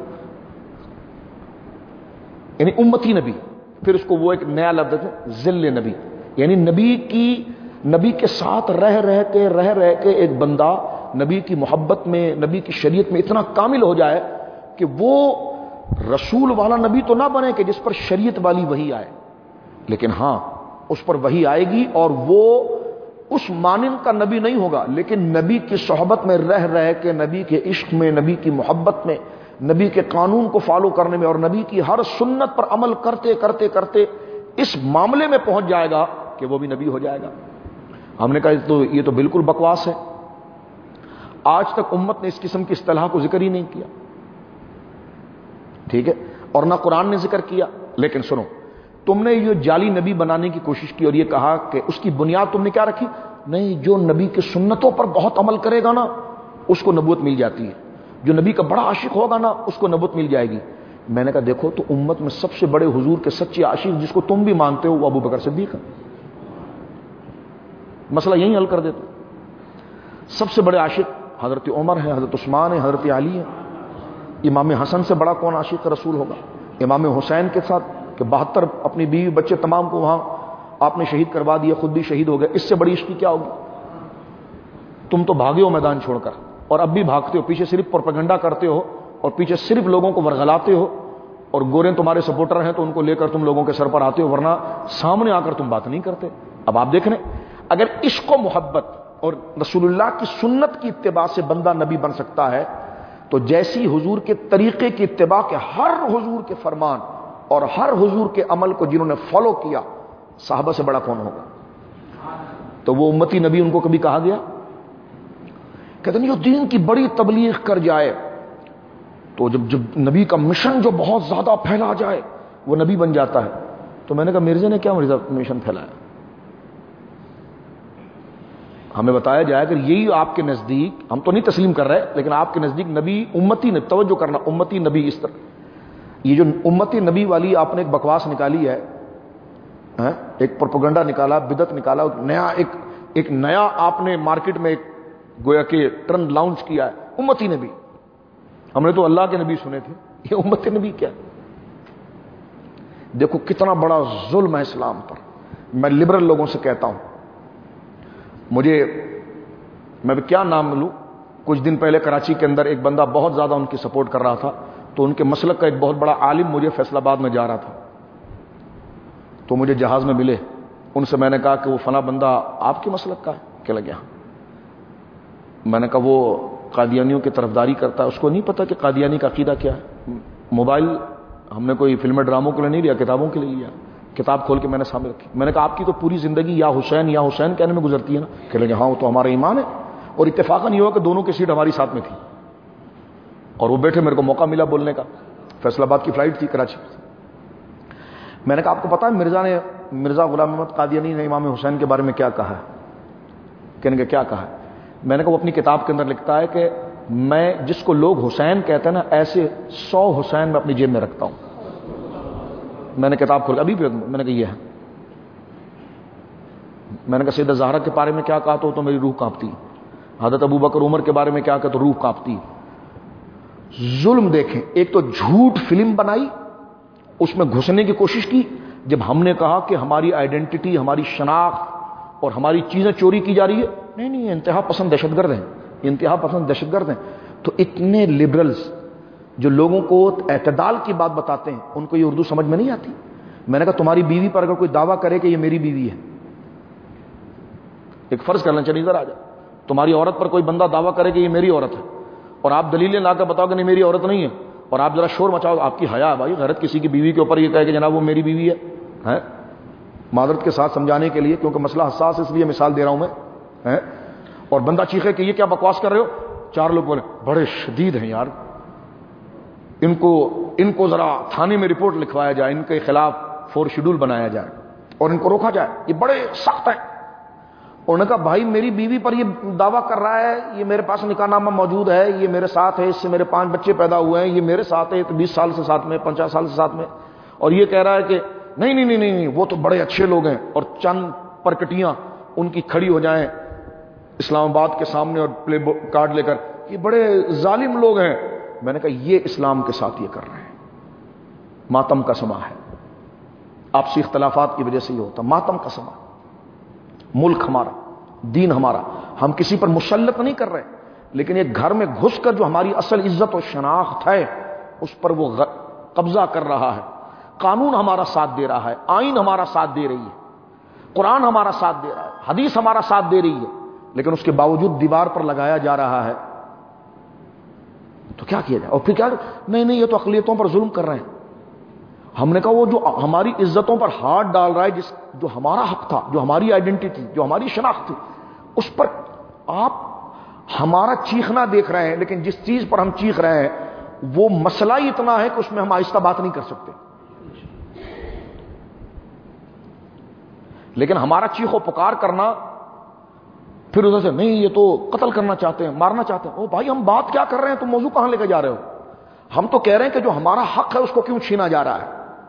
یعنی امتی نبی. پھر اس کو وہ ایک نیا لفظ ہے ذل نبی, یعنی نبی کی, نبی کے ساتھ رہ رہ کے رہ رہ کے ایک بندہ نبی کی محبت میں, نبی کی شریعت میں اتنا کامل ہو جائے کہ وہ رسول والا نبی تو نہ بنے کہ جس پر شریعت والی وحی آئے, لیکن ہاں اس پر وحی آئے گی اور وہ اس مانند کا نبی نہیں ہوگا, لیکن نبی کی صحبت میں رہ رہ کے, نبی کے عشق میں, نبی کی محبت میں, نبی کے قانون کو فالو کرنے میں, اور نبی کی ہر سنت پر عمل کرتے کرتے کرتے اس معاملے میں پہنچ جائے گا کہ وہ بھی نبی ہو جائے گا. ہم نے کہا تو یہ تو بالکل بکواس ہے. آج تک امت نے اس قسم کی اصطلاح کو ذکر ہی نہیں کیا, ٹھیک ہے, اور نہ قرآن نے ذکر کیا. لیکن سنو, تم نے یہ جعلی نبی بنانے کی کوشش کی اور یہ کہا کہ اس کی بنیاد تم نے کیا رکھی؟ نہیں, جو نبی کی سنتوں پر بہت عمل کرے گا نا اس کو نبوت مل جاتی ہے, جو نبی کا بڑا عاشق ہوگا نا اس کو نبوت مل جائے گی. میں نے کہا دیکھو تو امت میں سب سے بڑے حضور کے سچے عاشق جس کو تم بھی مانتے ہو وہ ابو بکر صدیق ہے. مسئلہ یہی حل کر دیتے. سب سے بڑے عاشق حضرت عمر ہے, حضرت عثمان ہے, حضرت علی ہے. امام حسن سے بڑا کون عاشق رسول ہوگا؟ امام حسین کے ساتھ کہ بہتر اپنی بیوی بچے تمام کو وہاں آپ نے شہید کروا دیا, خود بھی شہید ہو گئے. اس سے بڑی عشقی کیا ہوگی؟ تم تو بھاگے ہو میدان چھوڑ کر, اور اب بھی بھاگتے ہو, پیچھے صرف پروپیگنڈا کرتے ہو اور پیچھے صرف لوگوں کو ورغلاتے ہو, اور گورے تمہارے سپورٹر ہیں تو ان کو لے کر تم لوگوں کے سر پر آتے ہو, ورنہ سامنے آ کر تم بات نہیں کرتے. اب آپ دیکھ رہے ہیں, اگر عشق و محبت اور رسول اللہ کی سنت کی اتباع سے بندہ نبی بن سکتا ہے, تو جیسی حضور کے طریقے کی اتباع کے ہر حضور کے فرمان اور ہر حضور کے عمل کو جنہوں نے فالو کیا, صحابہ سے بڑا کون ہوگا؟ تو وہ امتی نبی ان کو کبھی کہا گیا؟ کہتے ہیں جو دین کی بڑی تبلیغ کر جائے, تو جب جب نبی کا مشن جو بہت زیادہ پھیلا جائے وہ نبی بن جاتا ہے. تو میں نے کہا مرزا نے کیا مرزا مشن پھیلایا؟ ہمیں بتایا جائے کہ یہی آپ کے نزدیک، ہم تو نہیں تسلیم کر رہے لیکن آپ کے نزدیک نبی امتی نے، توجہ کرنا، امتی نبی، اس طرح یہ جو امتی نبی والی آپ نے ایک بکواس نکالی ہے، ایک پروپیگنڈا نکالا، بدعت نکالا، نیا ایک ایک نیا آپ نے مارکیٹ میں ایک گویا کہ ٹرن لانچ کیا ہے، امتی نبی۔ ہم نے تو اللہ کے نبی سنے تھے، یہ امتی نبی کیا؟ دیکھو کتنا بڑا ظلم ہے اسلام پر۔ میں لبرل لوگوں سے کہتا ہوں، مجھے میں کیا نام لوں، کچھ دن پہلے کراچی کے اندر ایک بندہ بہت زیادہ ان کی سپورٹ کر رہا تھا، تو ان کے مسلک کا ایک بہت بڑا عالم مجھے فیصل آباد میں جا رہا تھا، تو مجھے جہاز میں ملے، ان سے میں نے کہا کہ وہ فلاں بندہ آپ کے مسلک کا ہے کہ لگے؟ ہاں۔ میں نے کہا وہ قادیانیوں کی طرفداری کرتا ہے، اس کو نہیں پتا کہ قادیانی کا عقیدہ کیا ہے؟ موبائل ہم نے کوئی فلم ڈراموں کے لیے نہیں لیا، کتابوں کے لیے لیا، کتاب کھول کے میں نے سامنے رکھی۔ میں نے کہا آپ کی تو پوری زندگی یا حسین یا حسین کہنے میں گزرتی ہے نا؟ کہ لگے ہاں وہ تو ہمارا ایمان ہے، اور اتفاقاً یہ ہوا کہ دونوں کی سیٹ ہماری ساتھ میں تھی، اور وہ بیٹھے، میرے کو موقع ملا بولنے کا، فیصل آباد کی فلائٹ تھی کراچی۔ میں نے کہا آپ کو پتا ہے مرزا نے، مرزا غلام محمد قادیانی نے امام حسین کے بارے میں کیا کہا ہے؟ کہنے کہ کیا کہا ہے؟ میں نے کہا وہ اپنی کتاب کے اندر لکھتا ہے کہ میں جس کو لوگ حسین کہتے ہیں نا، ایسے سو حسین میں اپنی جیب میں رکھتا ہوں۔ میں نے کتاب کھول ابھی بھی میں نے کہا یہ ہے، میں نے کہا سیدہ زہرا کے بارے میں کیا کہا تو تو میری روح کانپتی، حضرت ابو بکر عمر کے بارے میں کیا کہا تو روح کانپتی۔ ظلم دیکھیں، ایک تو جھوٹ فلم بنائی، اس میں گھسنے کی کوشش کی، جب ہم نے کہا کہ ہماری آئیڈینٹی، ہماری شناخت اور ہماری چیزیں چوری کی جا رہی ہے، نہیں نہیں یہ انتہا پسند دہشت گرد ہیں، انتہا پسند دہشت گرد ہیں۔ تو اتنے لبرلز جو لوگوں کو اعتدال کی بات بتاتے ہیں، ان کو یہ اردو سمجھ میں نہیں آتی۔ میں نے کہا تمہاری بیوی پر اگر کوئی دعویٰ کرے کہ یہ میری بیوی ہے، ایک فرض کرنا چاہیے، ادھر آ جائے، تمہاری عورت پر کوئی بندہ دعویٰ کرے کہ یہ میری عورت ہے، اور آپ دلیلیں لا کر بتاؤ کہ نہیں میری عورت نہیں ہے، اور آپ ذرا شور مچاؤ، آپ کی حیا ہے بھائی، غیرت کسی کی بیوی کے اوپر یہ کہے کہ جناب وہ میری بیوی ہے۔ معذرت کے ساتھ سمجھانے کے لیے، کیونکہ مسئلہ حساس اس لیے مثال دے رہا ہوں میں، اور بندہ چیخے کہ یہ کیا بکواس کر رہے ہو، چار لوگ بولے بڑے شدید ہیں یار، ان کو ان کو ذرا تھانے میں رپورٹ لکھوایا جائے، ان کے خلاف فور شیڈول بنایا جائے اور ان کو روکا جائے، یہ بڑے سخت ہیں۔ انہوں نے کہا بھائی میری بیوی پر یہ دعویٰ کر رہا ہے، یہ میرے پاس نکاح نامہ موجود ہے، یہ میرے ساتھ ہے، اس سے میرے پانچ بچے پیدا ہوئے ہیں، یہ میرے ساتھ ہے بیس سال سے ساتھ میں، پچاس سال سے ساتھ میں، اور یہ کہہ رہا ہے کہ نہیں نہیں نہیں نہیں وہ تو بڑے اچھے لوگ ہیں، اور چند پرکٹیاں ان کی کھڑی ہو جائیں اسلام آباد کے سامنے اور پلے کارڈ لے کر، یہ بڑے ظالم لوگ ہیں۔ میں نے کہا یہ اسلام کے ساتھ یہ کر رہے ہیں، ماتم کا سما ہے، آپسی اختلافات کی وجہ سے یہ ہوتا، ماتم کا سما۔ ملک ہمارا، دین ہمارا، ہم کسی پر مسلط نہیں کر رہے، لیکن ایک گھر میں گھس کر جو ہماری اصل عزت و شناخت ہے اس پر وہ قبضہ کر رہا ہے۔ قانون ہمارا ساتھ دے رہا ہے، آئین ہمارا ساتھ دے رہی ہے، قرآن ہمارا ساتھ دے رہا ہے، حدیث ہمارا ساتھ دے رہی ہے، لیکن اس کے باوجود دیوار پر لگایا جا رہا ہے، تو کیا کیا جائے؟ اور پھر کیا، نہیں نہیں یہ تو اقلیتوں پر ظلم کر رہے ہیں۔ ہم نے کہا وہ جو ہماری عزتوں پر ہاتھ ڈال رہا ہے، جس جو ہمارا حق تھا، جو ہماری آئیڈینٹی تھی، جو ہماری شناخت تھی، اس پر آپ ہمارا چیخنا دیکھ رہے ہیں، لیکن جس چیز پر ہم چیخ رہے ہیں وہ مسئلہ ہی اتنا ہے کہ اس میں ہم آہستہ بات نہیں کر سکتے، لیکن ہمارا چیخ و پکار کرنا، پھر ادھر سے نہیں یہ تو قتل کرنا چاہتے ہیں، مارنا چاہتے ہیں۔ او بھائی ہم بات کیا کر رہے ہیں، تم موضوع کہاں لے کے جا رہے ہو؟ ہم تو کہہ رہے ہیں کہ جو ہمارا حق ہے اس کو کیوں چھینا جا رہا ہے۔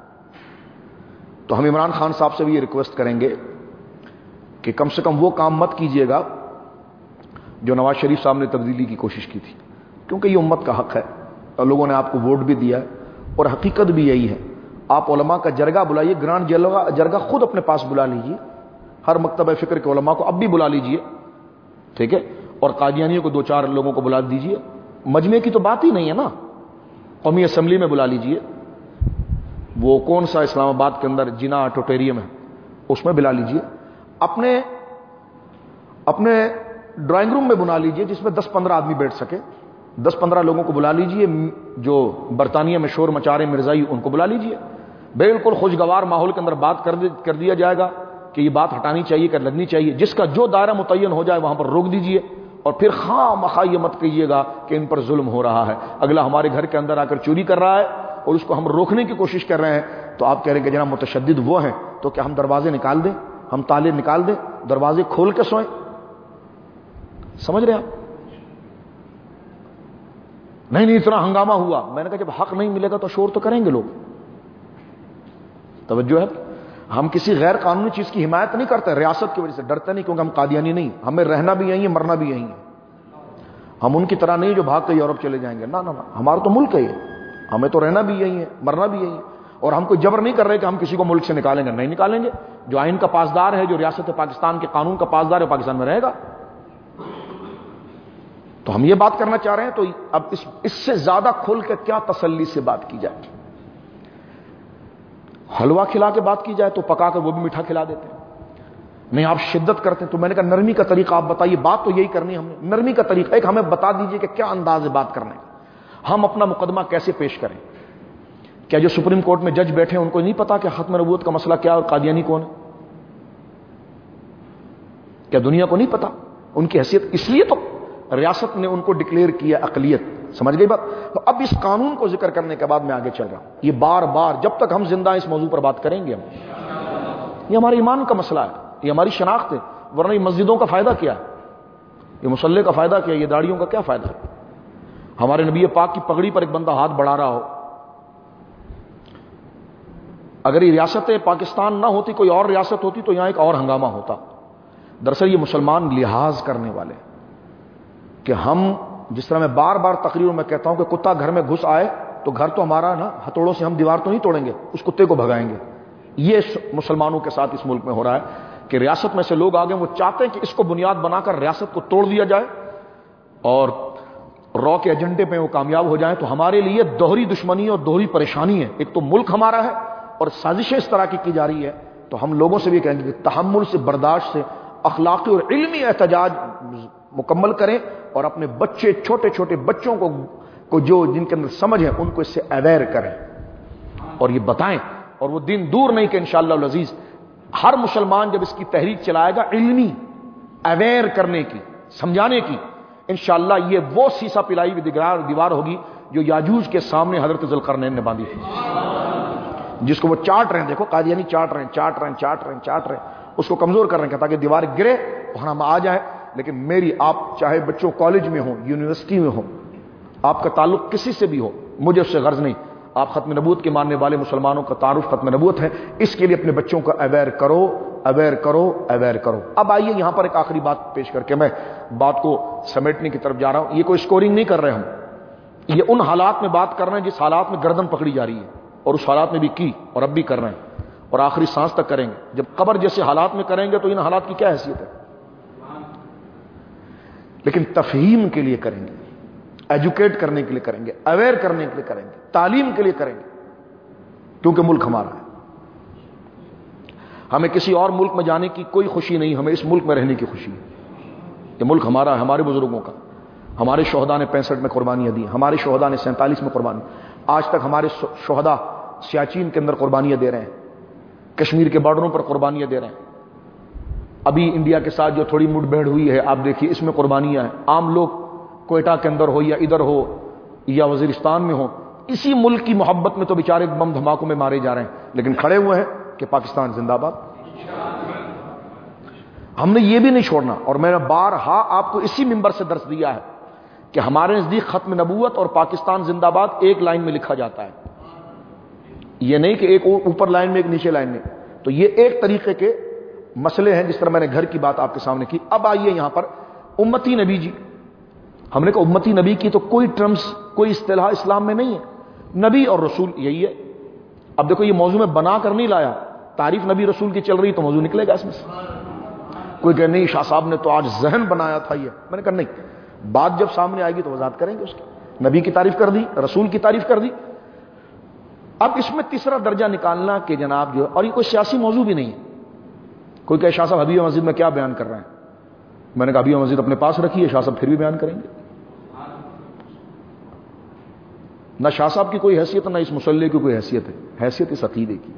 تو ہم عمران خان صاحب سے بھی یہ ریکویسٹ کریں گے کہ کم سے کم وہ کام مت کیجیے گا جو نواز شریف صاحب نے تبدیلی کی کوشش کی تھی، کیونکہ یہ امت کا حق ہے اور لوگوں نے آپ کو ووٹ بھی دیا ہے، اور حقیقت بھی یہی ہے۔ آپ علماء کا جرگہ بلائیے، گرانڈ جرگہ خود اپنے پاس بلا لیجیے، ہر مکتبہ فکر کے علماء کو اب بھی بلا لیجیے، ٹھیک ہے، اور قادیانیوں کو دو چار لوگوں کو بلا دیجیے، مجمع کی تو بات ہی نہیں ہے نا، قومی اسمبلی میں بلا لیجیے، وہ کون سا اسلام آباد کے اندر جنا آڈیٹوریم ہے اس میں بلا لیجیے، اپنے اپنے ڈرائنگ روم میں بنا لیجیے جس میں دس پندرہ آدمی بیٹھ سکے، دس پندرہ لوگوں کو بلا لیجیے، جو برطانیہ میں شور مچا رہے مرزائی ان کو بلا لیجیے، بالکل خوشگوار ماحول کے اندر بات کر دیا جائے گا کہ یہ بات ہٹانی چاہیے کہ لگنی چاہیے، جس کا جو دائرہ متعین ہو جائے وہاں پر روک دیجیے، اور پھر خواہ مخواہ یہ مت کہیے گا کہ ان پر ظلم ہو رہا ہے، اگلا ہمارے گھر کے اندر آ کر چوری کر رہا ہے اور اس کو ہم روکنے کی کوشش کر رہے ہیں، تو آپ کہہ رہے ہیں کہ جناب متشدد وہ ہیں، تو کیا ہم دروازے نکال دیں، ہم تالے نکال دیں، دروازے کھول کے سوئیں؟ سمجھ رہے آپ؟ نہیں نہیں اتنا ہنگامہ ہوا. میں نے کہا جب حق نہیں ملے گا تو شور تو کریں گے لوگ. توجہ ہے؟ ہم کسی غیر قانونی چیز کی حمایت نہیں کرتے, ریاست کی وجہ سے ڈرتے نہیں, کیونکہ ہم قادیانی نہیں, ہمیں رہنا بھی یہیں ہے, مرنا بھی یہیں ہے. ہم ان کی طرح نہیں جو بھاگ کے یورپ چلے جائیں گے, نہ نہ ہمارا تو ملک ہے یہ, ہمیں تو رہنا بھی یہیں ہے, مرنا بھی یہیں ہے. اور ہم کو جبر نہیں کر رہے کہ ہم کسی کو ملک سے نکالیں گے, نہیں نکالیں گے. جو آئین کا پاسدار ہے, جو ریاست پاکستان کے قانون کا پاسدار ہے, پاکستان میں رہے گا. تو ہم یہ بات کرنا چاہ رہے ہیں. تو اب اس اس سے زیادہ کھل کے کیا تسلی سے بات کی جائے؟ حلوہ کھلا کے بات کی جائے تو پکا کر وہ بھی میٹھا کھلا دیتے ہیں. نہیں آپ شدت کرتے ہیں. تو میں نے کہا نرمی کا طریقہ آپ بتائیے, بات تو یہی کرنی ہے ہم نے, نرمی کا طریقہ. ایک ہمیں بتا دیجئے کہ کیا انداز ہے بات کرنے کا, ہم اپنا مقدمہ کیسے پیش کریں. کیا جو سپریم کورٹ میں جج بیٹھے ہیں ان کو نہیں پتا کہ ختم نبوت کا مسئلہ کیا اور قادیانی کون ہے؟ کیا دنیا کو نہیں پتا ان کی حیثیت؟ اس لیے تو ریاست نے ان کو ڈکلیئر کیا اقلیت. سمجھ گئی بات؟ تو اب اس قانون کو ذکر کرنے کے بعد میں آگے چل رہا ہوں. یہ بار بار جب تک ہم زندہ اس موضوع پر بات کریں گے, ہم یہ ہمارے ایمان کا مسئلہ ہے, یہ ہماری شناخت ہے. ورنہ یہ مسجدوں کا فائدہ کیا ہے, یہ مصلی کا فائدہ کیا ہے, یہ داڑھیوں کا کیا فائدہ ہے؟ ہمارے نبی پاک کی پگڑی پر ایک بندہ ہاتھ بڑھا رہا ہو, اگر یہ ریاست پاکستان نہ ہوتی, کوئی اور ریاست ہوتی, تو یہاں ایک اور ہنگامہ ہوتا. دراصل یہ مسلمان لحاظ کرنے والے کہ ہم, جس طرح میں بار بار تقریروں میں کہتا ہوں کہ کتا گھر میں گھس آئے تو گھر تو ہمارا نا, ہتھوڑوں سے ہم دیوار تو نہیں توڑیں گے, اس کتے کو بھگائیں گے. یہ مسلمانوں کے ساتھ اس ملک میں ہو رہا ہے کہ ریاست میں سے لوگ آگے, وہ چاہتے ہیں کہ اس کو بنیاد بنا کر ریاست کو توڑ دیا جائے اور رو کے ایجنڈے پہ وہ کامیاب ہو جائیں. تو ہمارے لیے دوہری دشمنی اور دوہری پریشانی ہے. ایک تو ملک ہمارا ہے اور سازشیں اس طرح کی کی جا رہی ہے. تو ہم لوگوں سے بھی کہیں گے کہ تحمل سے, برداشت سے, اخلاقی اور علمی احتجاج مکمل کریں, اور اپنے بچے, چھوٹے چھوٹے بچوں کو کو جو جن کے اندر سمجھ ہے ان کو اس سے اویئر کریں اور یہ بتائیں. اور وہ دن دور نہیں کہ انشاءاللہ العزیز ہر مسلمان جب اس کی تحریک چلائے گا علمی اویئر کرنے کی, سمجھانے کی, انشاءاللہ یہ وہ سیسا پلائی ہوئی دیوار ہوگی جو یاجوج کے سامنے حضرت ذوالقرنین نے باندھی تھی, جس کو وہ چاٹ رہے ہیں. دیکھو قادیانی چاٹ رہے ہیں, چاٹ رہے ہیں, چاٹ رہے ہیں, چاٹ رہے ہیں, اس کو کمزور کر رہے ہیں تاکہ دیوار گرے اور ہم آ جائے. لیکن میری, آپ چاہے بچوں کالج میں ہوں, یونیورسٹی میں ہوں, آپ کا تعلق کسی سے بھی ہو, مجھے اس سے غرض نہیں. آپ ختم نبوت کے ماننے والے مسلمانوں کا تعارف ختم نبوت ہے, اس کے لیے اپنے بچوں کو اویئر کرو, اویئر کرو, اویئر کرو. اب آئیے یہاں پر ایک آخری بات پیش کر کے میں بات کو سمیٹنے کی طرف جا رہا ہوں. یہ کوئی اسکورنگ نہیں کر رہے ہم, یہ ان حالات میں بات کر رہے ہیں جس حالات میں گردن پکڑی جا رہی ہے, اور اس حالات میں بھی کی اور اب بھی کر رہے ہیں, اور آخری سانس تک کریں گے. جب قبر جیسے حالات میں کریں گے تو ان حالات کی کیا حیثیت ہے؟ لیکن تفہیم کے لیے کریں گے, ایجوکیٹ کرنے کے لیے کریں گے, اویئر کرنے کے لیے کریں گے, تعلیم کے لیے کریں گے, کیونکہ ملک ہمارا ہے. ہمیں کسی اور ملک میں جانے کی کوئی خوشی نہیں, ہمیں اس ملک میں رہنے کی خوشی ہے. یہ ملک ہمارا ہے, ہمارے بزرگوں کا. ہمارے شہداء نے پینسٹھ میں قربانیاں دی, ہمارے شہداء نے سینتالیس میں قربانی. آج تک ہمارے شہداء سیاچین کے اندر قربانیاں دے رہے ہیں, کشمیر کے بارڈروں پر قربانیاں دے رہے ہیں. ابھی انڈیا کے ساتھ جو تھوڑی مٹ بھیڑ ہوئی ہے, آپ دیکھیے اس میں قربانیاں ہیں. عام لوگ کوئٹہ کے اندر ہو یا ادھر ہو یا وزیرستان میں ہو, اسی ملک کی محبت میں تو بیچارے بم دھماکوں میں مارے جا رہے ہیں, لیکن کھڑے ہوئے ہیں کہ پاکستان زندہ باد. ہم نے یہ بھی نہیں چھوڑنا. اور میں نے بارہا آپ کو اسی منبر سے درس دیا ہے کہ ہمارے نزدیک ختم نبوت اور پاکستان زندہ باد ایک لائن میں لکھا جاتا ہے. یہ نہیں کہ ایک اوپر لائن میں ایک نیچے لائن میں. تو یہ ایک طریقے کے مسئلے ہیں, جس طرح میں نے گھر کی بات آپ کے سامنے کی. اب آئیے یہاں پر امتی نبی جی, ہم نے کہا امتی نبی کی تو کوئی ٹرمز, کوئی اصطلاح اسلام میں نہیں ہے. نبی اور رسول یہی ہے. اب دیکھو یہ موضوع میں بنا کر نہیں لایا, تعریف نبی رسول کی چل رہی تو موضوع نکلے گا اس میں سے. کوئی کہ نہیں شاہ صاحب نے تو آج ذہن بنایا تھا یہ. میں نے کہا نہیں, بات جب سامنے آئے گی تو وضاحت کریں گے اس کی. نبی کی تعریف کر دی, رسول کی تعریف کر دی. اب اس میں تیسرا درجہ نکالنا کہ جناب جو, اور یہ کوئی سیاسی موضوع بھی نہیں ہے. کوئی کہ شاہ صاحب حبیب مسجد میں کیا بیان کر رہے ہیں. میں نے کہا حبیب مسجد اپنے پاس رکھیے, شاہ صاحب پھر بھی بیان کریں گے. نہ شاہ صاحب کی کوئی حیثیت, نہ اس مسلح کی کوئی حیثیت ہے. حیثیت اس عقیدے کی.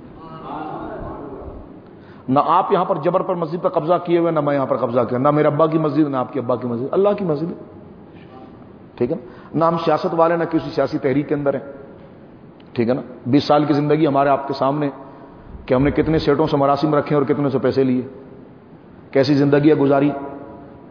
نہ آپ یہاں پر جبر پر مسجد پر قبضہ کیے ہوئے, نہ میں یہاں پر قبضہ کیا. نہ میرے ابا کی مسجد, نہ آپ کے ابا کی مسجد, اللہ کی مسجد ہے. ٹھیک ہے نا. نہ ہم سیاست والے, نہ کسی سیاسی تحریک کے اندر ہیں. ٹھیک ہے نا. بیس سال کی زندگی ہمارے آپ کے سامنے کہ ہم نے کتنے سیٹوں سے مراسم رکھے اور کتنے سے پیسے لیے, کیسی زندگیاں گزاری.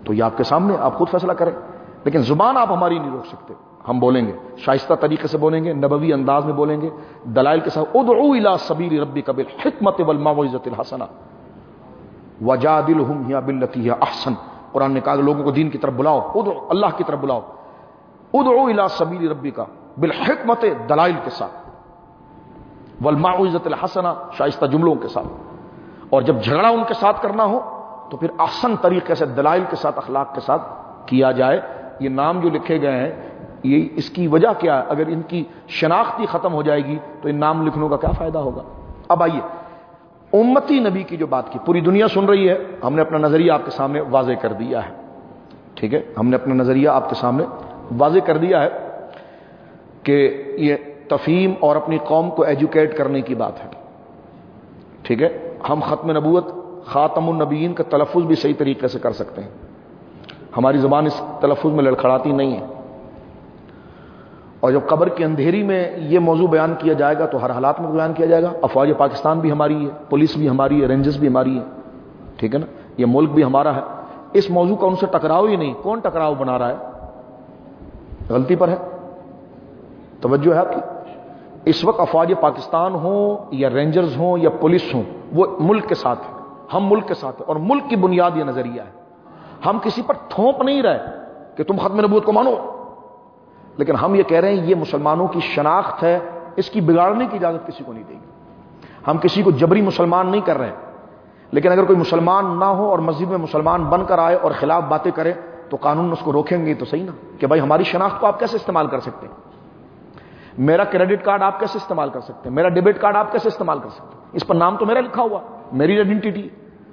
تو یہ آپ کے سامنے، آپ خود فیصلہ کریں، لیکن زبان آپ ہماری نہیں روک سکتے. ہم بولیں گے، شائستہ طریقے سے بولیں گے، نبوی انداز میں بولیں گے، دلائل کے ساتھ. ادعو الی سبیل ربک بالحکمت والموعظۃ الحسنہ وجادلہم ہی باللتی ہی احسن. قرآن نے کہا کہ لوگوں کو دین کی طرف بلاؤ، ادعو اللہ کی طرف بلاؤ. ادعو الی سبیل ربک بالحکمت، دلائل کے ساتھ، والموعظۃ الحسنہ، شائستہ جملوں کے ساتھ. اور جب جھگڑا ان کے ساتھ کرنا ہو تو پھر احسن طریقے سے دلائل کے ساتھ، اخلاق کے ساتھ کیا جائے. یہ نام جو لکھے گئے ہیں، یہ اس کی وجہ کیا ہے؟ اگر ان کی شناخت ہی ختم ہو جائے گی تو ان نام لکھنوں کا کیا فائدہ ہوگا؟ اب آئیے امتی نبی کی جو بات کی، پوری دنیا سن رہی ہے، ہم نے اپنا نظریہ آپ کے سامنے واضح کر دیا ہے. ٹھیک ہے، ہم نے اپنا نظریہ آپ کے سامنے واضح کر دیا ہے کہ یہ تفہیم اور اپنی قوم کو ایجوکیٹ کرنے کی بات ہے. ٹھیک ہے، ہم ختم نبوت، خاتم النبیین کا تلفظ بھی صحیح طریقے سے کر سکتے ہیں. ہماری زبان اس تلفظ میں لڑکھڑاتی نہیں ہے. اور جب قبر کی اندھیری میں یہ موضوع بیان کیا جائے گا تو ہر حالات میں بیان کیا جائے گا. افواج پاکستان بھی ہماری ہے، پولیس بھی ہماری ہے، رینجرز بھی ہماری ہے. ٹھیک ہے نا، یہ ملک بھی ہمارا ہے. اس موضوع کا ان سے ٹکراؤ ہی نہیں. کون ٹکراؤ بنا رہا ہے؟ غلطی پر ہے. توجہ ہے آپ کی. اس وقت افواج پاکستان ہوں یا رینجرز ہوں یا پولیس ہوں، وہ ملک کے ساتھ ہیں، ہم ملک کے ساتھ ہیں. اور ملک کی بنیاد یہ نظریہ ہے. ہم کسی پر تھوپ نہیں رہے کہ تم ختم نبوت کو مانو، لیکن ہم یہ کہہ رہے ہیں یہ مسلمانوں کی شناخت ہے، اس کی بگاڑنے کی اجازت کسی کو نہیں دیں گے. ہم کسی کو جبری مسلمان نہیں کر رہے، لیکن اگر کوئی مسلمان نہ ہو اور مسجد میں مسلمان بن کر آئے اور خلاف باتیں کرے تو قانون اس کو روکیں گے تو صحیح نا، کہ بھائی ہماری شناخت کو آپ کیسے استعمال کر سکتے ہیں؟ میرا کریڈٹ کارڈ آپ کیسے استعمال کر سکتے ہیں؟ میرا ڈیبٹ کارڈ آپ کیسے استعمال کر سکتے ہیں؟ اس پر نام تو میرا لکھا ہوا، میری آئیڈینٹی.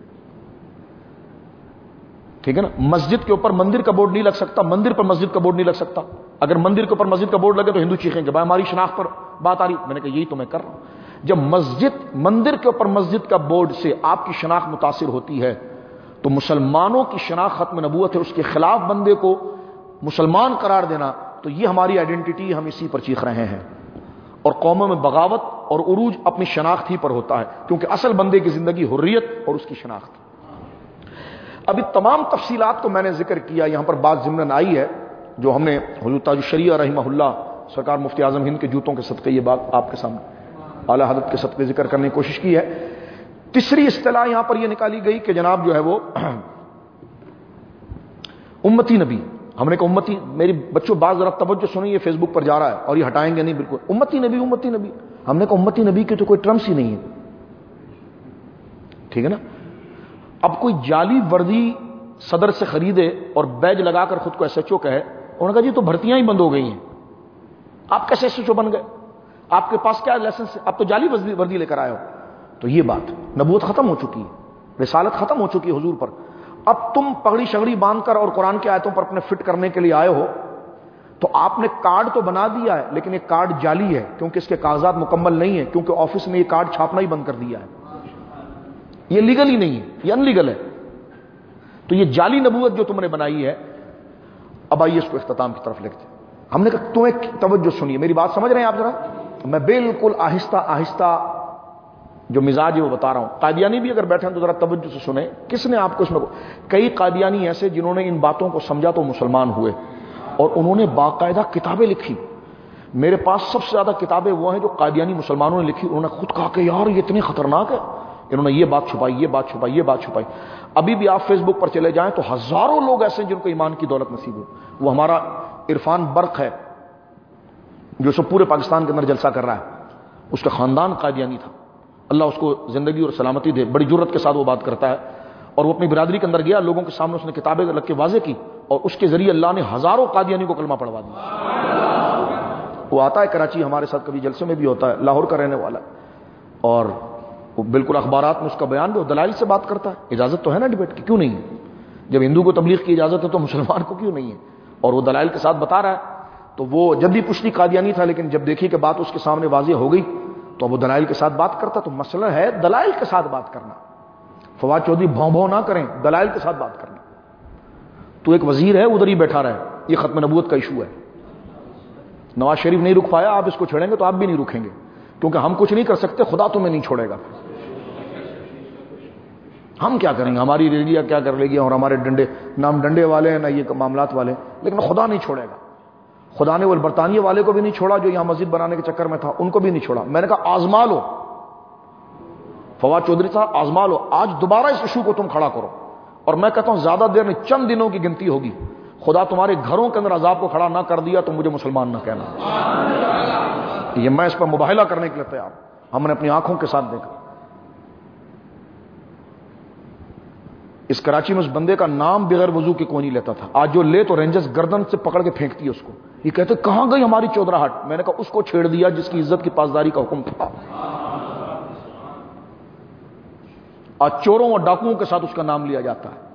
ٹھیک ہے نا. مسجد کے اوپر مندر کا بورڈ نہیں لگ سکتا، مندر پر مسجد کا بورڈ نہیں لگ سکتا. اگر مندر کے اوپر مسجد کا بورڈ لگے تو ہندو چیخیں گے بھائی ہماری شناخت پر بات آ رہی. میں نے کہا یہی تو میں کر رہا ہوں. جب مسجد مندر کے اوپر مسجد کا بورڈ سے آپ کی شناخت متاثر ہوتی ہے تو مسلمانوں کی شناخت ختم نبوت ہے، اس کے خلاف بندے کو مسلمان قرار دینا، تو یہ ہماری آئیڈینٹی، ہم اسی پر چیخ رہے ہیں. اور قوموں میں بغاوت اور عروج اپنی شناخت ہی پر ہوتا ہے، کیونکہ اصل بندے کی زندگی حریت اور اس کی شناخت. ابھی تمام تفصیلات کو میں نے ذکر کیا، یہاں پر بات ضمن آئی ہے جو ہم نے حضور تاج الشریعہ رحمہ اللہ سرکار مفتی اعظم ہند کے جوتوں کے صدقے یہ بات آپ کے سامنے اعلیٰ حضرت کے صدقے ذکر کرنے کی کوشش کی ہے. تیسری اصطلاح یہاں پر یہ نکالی گئی کہ جناب جو ہے وہ امتی نبی. ہم نے کہا امتی، میری بچوں بعض ذرا توجہ سنیں، یہ فیس بک پر جا رہا ہے اور یہ ہٹائیں گے نہیں بالکل. امتی نبی، امتی نبی، ہم نے کہا امتی نبی کی تو کوئی ٹرمس ہی نہیں ہے. ٹھیک ہے نا. اب کوئی جعلی وردی صدر سے خریدے اور بیج لگا کر خود کو ایس ایچ او کہے، انہوں نے کہا جی تو بھرتیاں ہی بند ہو گئی ہیں، آپ کیسے ایس ایچ او بن گئے؟ آپ کے پاس کیا لائسنس ہے؟ آپ تو جعلی وردی لے کر آئے ہو. تو یہ بات، نبوت ختم ہو چکی ہے، رسالت ختم ہو چکی ہے حضور پر. اب تم پگڑی شگڑی باندھ کر اور قرآن کی آیتوں پر اپنے فٹ کرنے کے لیے آئے ہو، تو آپ نے کارڈ تو بنا دیا ہے لیکن یہ کارڈ جعلی ہے، کیونکہ اس کے کاغذات مکمل نہیں ہیں، کیونکہ آفس نے یہ کارڈ چھاپنا ہی بند کر دیا ہے. یہ لیگل ہی نہیں ہے، یہ ان لیگل ہے. تو یہ جعلی نبوت جو تم نے بنائی ہے. اب آئیے اس کو اختتام کی طرف لکھتے. ہم نے کہا تمہیں توجہ سنیے، میری بات سمجھ رہے ہیں آپ ذرا؟ میں بالکل آہستہ آہستہ جو مزاج ہے وہ بتا رہا ہوں. قادیانی بھی اگر بیٹھے ہیں تو ذرا توجہ سے سنیں. کس نے آپ کو اس میں، کئی قادیانی ایسے جنہوں نے ان باتوں کو سمجھا تو مسلمان ہوئے، اور انہوں نے باقاعدہ کتابیں لکھی. میرے پاس سب سے زیادہ کتابیں وہ ہیں جو قادیانی مسلمانوں نے لکھی. انہوں نے خود کہا کہ یار یہ اتنی خطرناک ہے، انہوں نے یہ بات چھپائی، یہ بات چھپائی، یہ بات چھپائی. ابھی بھی آپ فیس بک پر چلے جائیں تو ہزاروں لوگ ایسے ہیں جن کو ایمان کی دولت نصیب ہو. وہ ہمارا عرفان برق ہے جو سب پورے پاکستان کے اندر جلسہ کر رہا ہے، اس کا خاندان قادیانی تھا. اللہ اس کو زندگی اور سلامتی دے، بڑی جرت کے ساتھ وہ بات کرتا ہے. اور وہ اپنی برادری کے اندر گیا، لوگوں کے سامنے اس نے کتابیں رکھ کے واضح کی، اور اس کے ذریعے اللہ نے ہزاروں قادیانی کو کلمہ پڑھوا دیا. وہ آتا ہے کراچی ہمارے ساتھ، کبھی جلسے میں بھی ہوتا ہے، لاہور کا رہنے والا، اور وہ بالکل اخبارات میں اس کا بیان بھی، دلائل سے بات کرتا ہے. اجازت تو ہے نا ڈبیٹ کی، کیوں نہیں ہے؟ جب ہندو کو تبلیغ کی اجازت ہے تو مسلمان کو کیوں نہیں ہے؟ اور وہ دلائل کے ساتھ بتا رہا ہے. تو وہ جدی پشتی قادیانی تھا، لیکن جب دیکھی کہ بات اس کے سامنے واضح ہو گئی تو وہ دلائل کے ساتھ بات کرتا. تو مسئلہ ہے دلائل کے ساتھ بات کرنا. فواد چودھری بھوں بھوں نہ کریں، دلائل کے ساتھ بات کرنا. تو ایک وزیر ہے ادھر ہی بیٹھا رہے، یہ ختم نبوت کا ایشو ہے. نواز شریف نہیں رک پایا، آپ اس کو چھوڑیں گے تو آپ بھی نہیں رکیں گے، کیونکہ ہم کچھ نہیں کر سکتے، خدا تمہیں نہیں چھوڑے گا. ہم کیا کریں گے، ہماری ریڈیا کیا کر لے گی، اور ہمارے ڈنڈے نام ڈنڈے والے ہیں نہ یہ معاملات والے، لیکن خدا نہیں چھوڑے گا. خدا نے وہ برطانیہ والے کو بھی نہیں چھوڑا جو یہاں مسجد بنانے کے چکر میں تھا، ان کو بھی نہیں چھوڑا. میں نے کہا آزما لو فواد چودھری صاحب، آزما لو، آج دوبارہ اس ایشو کو تم کھڑا کرو. اور میں کہتا ہوں زیادہ دیر نہیں، چند دنوں کی گنتی ہوگی، خدا تمہارے گھروں کے اندر عذاب کو کھڑا نہ کر دیا تو مجھے مسلمان نہ کہنا. یہ میں اس پر مباہلہ کرنے کے لیے تیار، ہم نے اپنی آنکھوں کے ساتھ دیکھا. اس کراچی میں اس بندے کا نام بغیر وضو کے کوئی نہیں لیتا تھا، آج جو لے تو رینجرز گردن سے پکڑ کے پھینکتی ہے اس کو. یہ کہتے کہاں گئی ہماری چودراہٹ. میں نے کہا اس کو چھیڑ دیا جس کی عزت کی پاسداری کا حکم تھا. آج چوروں اور ڈاکوؤں کے ساتھ اس کا نام لیا جاتا ہے.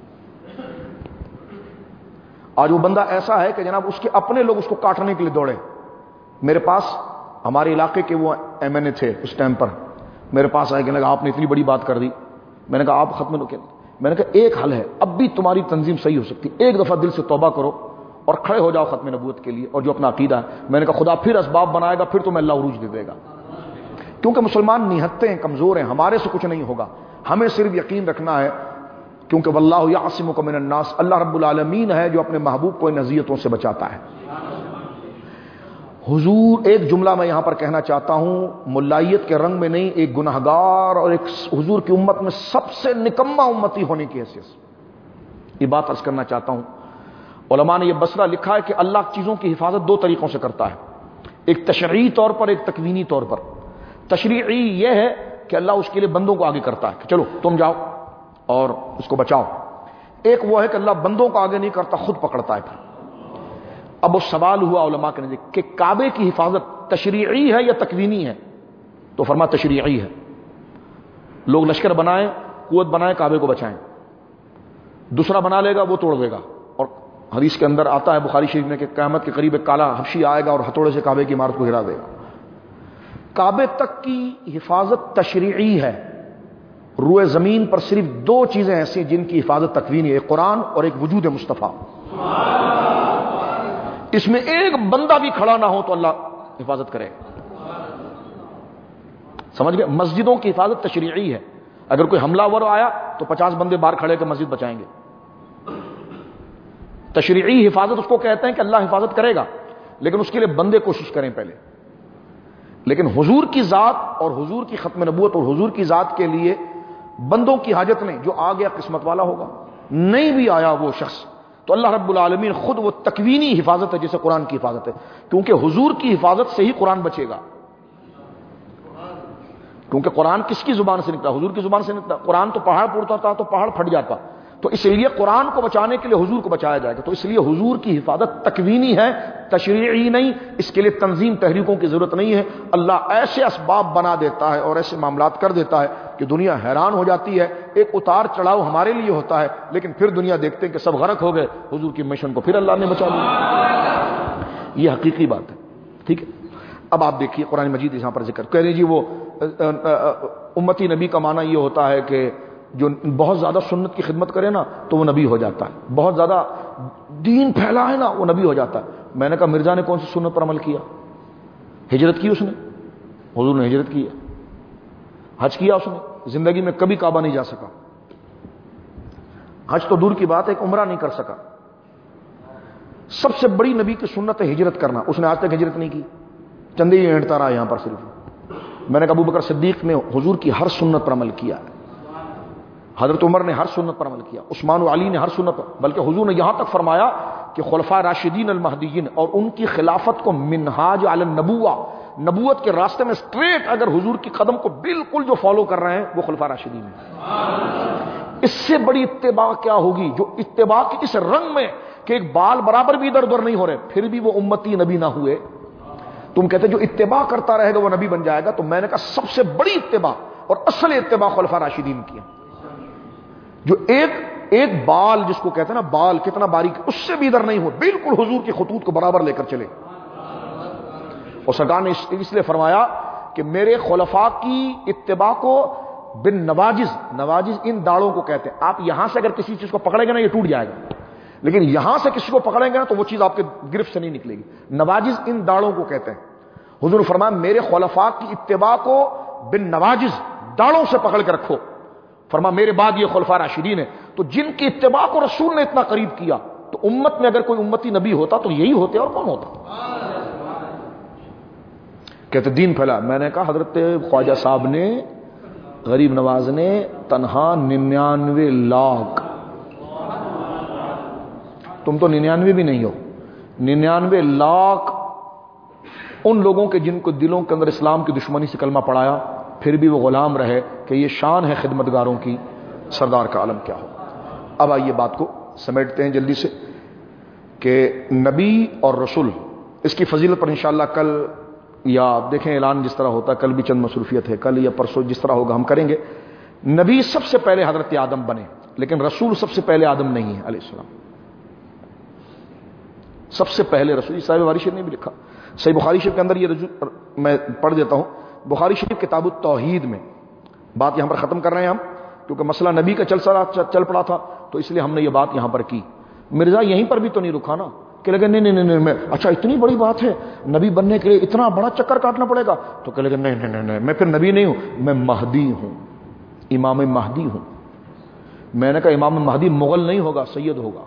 آج وہ بندہ ایسا ہے کہ جناب اس کے اپنے لوگ اس کو کاٹنے کے لیے دوڑے. میرے پاس ہمارے علاقے کے وہ ایم این اے تھے اس ٹائم پر، میرے پاس آئے کہ لگا آپ نے اتنی بڑی بات کر دی. میں نے کہا آپ ختم نہ، میں نے کہا ایک حل ہے، اب بھی تمہاری تنظیم صحیح ہو سکتی، ایک دفعہ دل سے توبہ کرو اور کھڑے ہو جاؤ ختم نبوت کے لیے اور جو اپنا عقیدہ ہے. میں نے کہا خدا پھر اسباب بنائے گا، پھر تمہیں اللہ عروج دے دے گا، کیونکہ مسلمان نہتے ہیں، کمزور ہیں، ہمارے سے کچھ نہیں ہوگا. ہمیں صرف یقین رکھنا ہے، کیونکہ واللہ یعصمک من الناس، اللہ رب العالمین ہے جو اپنے محبوب کو ان اذیتوں سے بچاتا ہے. حضور ایک جملہ میں یہاں پر کہنا چاہتا ہوں، ملائیت کے رنگ میں نہیں، ایک گناہگار اور ایک حضور کی امت میں سب سے نکما امتی ہونے کی حیثیت سے یہ بات عرض کرنا چاہتا ہوں. علماء نے یہ بصرہ لکھا ہے کہ اللہ چیزوں کی حفاظت دو طریقوں سے کرتا ہے، ایک تشریعی طور پر، ایک تکوینی طور پر. تشریعی یہ ہے کہ اللہ اس کے لیے بندوں کو آگے کرتا ہے کہ چلو تم جاؤ اور اس کو بچاؤ. ایک وہ ہے کہ اللہ بندوں کو آگے نہیں کرتا، خود پکڑتا ہے. پھر اب وہ سوال ہوا علماء کے نزدیک کہ کعبے کی حفاظت تشریعی ہے یا تکوینی ہے؟ تو فرما تشریعی ہے. لوگ لشکر بنائیں، قوت بنائیں، کعبے کو بچائیں. دوسرا بنا لے گا وہ توڑ دے گا. اور حدیث کے اندر آتا ہے بخاری شریف میں کہ قیامت کے قریب ایک کالا حبشی آئے گا اور ہتھوڑے سے کعبے کی عمارت کو گرا دے گا. کعبے تک کی حفاظت تشریعی ہے. روئے زمین پر صرف دو چیزیں ایسی جن کی حفاظت تکوینی ہے، ایک قرآن اور ایک وجود مصطفیٰ. اس میں ایک بندہ بھی کھڑا نہ ہو تو اللہ حفاظت کرے. سمجھ گئے؟ مسجدوں کی حفاظت تشریعی ہے. اگر کوئی حملہ ور آیا تو پچاس بندے باہر کھڑے کے مسجد بچائیں گے. تشریعی حفاظت اس کو کہتے ہیں کہ اللہ حفاظت کرے گا، لیکن اس کے لیے بندے کوشش کریں پہلے. لیکن حضور کی ذات اور حضور کی ختم نبوت اور حضور کی ذات کے لیے بندوں کی حاجت نہیں. جو آ گیا قسمت والا ہوگا، نہیں بھی آیا وہ شخص تو اللہ رب العالمین خود وہ تکوینی حفاظت ہے جیسے قرآن کی حفاظت ہے، کیونکہ حضور کی حفاظت سے ہی قرآن بچے گا. کیونکہ قرآن کس کی زبان سے نکلا؟ حضور کی زبان سے نکلا. قرآن تو پہاڑ پھوڑتا تھا تو پہاڑ پھٹ جاتا، تو اس لیے قرآن کو بچانے کے لیے حضور کو بچایا جائے گا. تو اس لیے حضور کی حفاظت تکوینی ہے، تشریعی نہیں. اس کے لیے تنظیم تحریکوں کی ضرورت نہیں ہے. اللہ ایسے اسباب بنا دیتا ہے اور ایسے معاملات کر دیتا ہے کہ دنیا حیران ہو جاتی ہے. ایک اتار چڑھاؤ ہمارے لیے ہوتا ہے، لیکن پھر دنیا دیکھتے ہیں کہ سب غرق ہو گئے، حضور کی مشن کو پھر اللہ نے بچا لیا. یہ حقیقی بات ہے. ٹھیک ہے، اب آپ دیکھیے قرآن مجید یہاں پر ذکر کہہ لیجیے. وہ امتی نبی کا معنی یہ ہوتا ہے کہ جو بہت زیادہ سنت کی خدمت کرے نا تو وہ نبی ہو جاتا ہے، بہت زیادہ دین پھیلائے نا وہ نبی ہو جاتا ہے. میں نے کہا مرزا نے کون سی سنت پر عمل کیا؟ ہجرت کی اس نے، حضور نے ہجرت کی ہے. حج کیا اس نے، زندگی میں کبھی کعبہ نہیں جا سکا. حج تو دور کی بات ہے، ایک عمرہ نہیں کر سکا. سب سے بڑی نبی کی سنت ہے ہجرت کرنا، اس نے آج تک ہجرت نہیں کی، چندے ہی اینٹتا رہا یہاں پر صرف. میں نے کہا ابو بکر صدیق نے حضور کی ہر سنت پر عمل کیا ہے، حضرت عمر نے ہر سنت پر عمل کیا، عثمان و علی نے ہر سنت پر، بلکہ حضور نے یہاں تک فرمایا کہ خلفاء راشدین المہدیین اور ان کی خلافت کو منہاج علی النبوہ، نبوت کے راستے میں سٹریٹ اگر حضور کی قدم کو بالکل جو فالو کر رہے ہیں وہ خلفاء راشدین ہیں. اس سے بڑی اتباع کیا ہوگی؟ جو اتباع کی اس رنگ میں کہ ایک بال برابر بھی ادھر ادھر نہیں ہو رہے پھر بھی وہ امتی نبی نہ ہوئے. تم کہتے جو اتباع کرتا رہے گا وہ نبی بن جائے گا. تو میں نے کہا سب سے بڑی اتباع اور اصل اتباع خلفاء راشدین کی ہے، جو ایک ایک بال جس کو کہتے ہیں نا بال کتنا باریک، اس سے بھی ادھر نہیں ہو، بالکل حضور کی خطوط کو برابر لے کر چلے. اور سرکار نے اس لیے فرمایا کہ میرے خلفاء کی اتباع کو بن نواجز، نواجز ان داڑوں کو کہتے ہیں. آپ یہاں سے اگر کسی چیز کو پکڑیں گے نا یہ ٹوٹ جائے گا، لیکن یہاں سے کسی کو پکڑیں گے نا تو وہ چیز آپ کے گرفت سے نہیں نکلے گی. نواجز ان داڑوں کو کہتے ہیں. حضور نے فرمایا میرے خلفاء کی اتباع کو بن نواجز داڑوں سے پکڑ کے رکھو. فرما میرے بعد یہ خلفاء راشدین ہیں. تو جن کی اتباع کو رسول نے اتنا قریب کیا تو امت میں اگر کوئی امتی نبی ہوتا تو یہی ہوتے اور کون ہوتا؟ کہتے دین پھیلا. میں نے کہا حضرت خواجہ صاحب نے غریب نواز نے تنہا ننانوے لاکھ، تم تو ننانوے بھی نہیں ہو، ننانوے لاکھ ان لوگوں کے جن کو دلوں کے اندر اسلام کی دشمنی سے کلمہ پڑھایا، پھر بھی وہ غلام رہے کہ یہ شان ہے خدمتگاروں کی، سردار کا عالم کیا ہو. اب آئیے بات کو سمیٹتے ہیں جلدی سے کہ نبی اور رسول اس کی فضیلت پر انشاءاللہ کل یا دیکھیں اعلان جس طرح ہوتا ہے، کل بھی چند مصروفیت ہے، کل یا پرسوں جس طرح ہوگا ہم کریں گے. نبی سب سے پہلے حضرت آدم بنے، لیکن رسول سب سے پہلے آدم نہیں ہے علیہ السلام. سب سے پہلے رسول صاحب بخاری شریف نے بھی لکھا، صحیح بخاری شریف کے اندر یہ رجوع میں پڑھ دیتا ہوں. بخاری شریف کتاب التوحید میں بات یہاں پر ختم کر رہے ہیں ہم، کیونکہ مسئلہ نبی کا چل سرا چل پڑا تھا تو اس لیے ہم نے یہ بات یہاں پر کی. مرزا یہیں پر بھی تو نہیں رکا نا کہ لگے نہیں نہیں نہیں میں اچھا اتنی بڑی بات ہے نبی بننے کے لیے اتنا بڑا چکر کاٹنا پڑے گا، تو کہ لگے نہیں نہیں نہیں میں پھر نبی نہیں ہوں، میں مہدی ہوں، امام مہدی ہوں. میں نے کہا امام مہدی مغل نہیں ہوگا، سید ہوگا.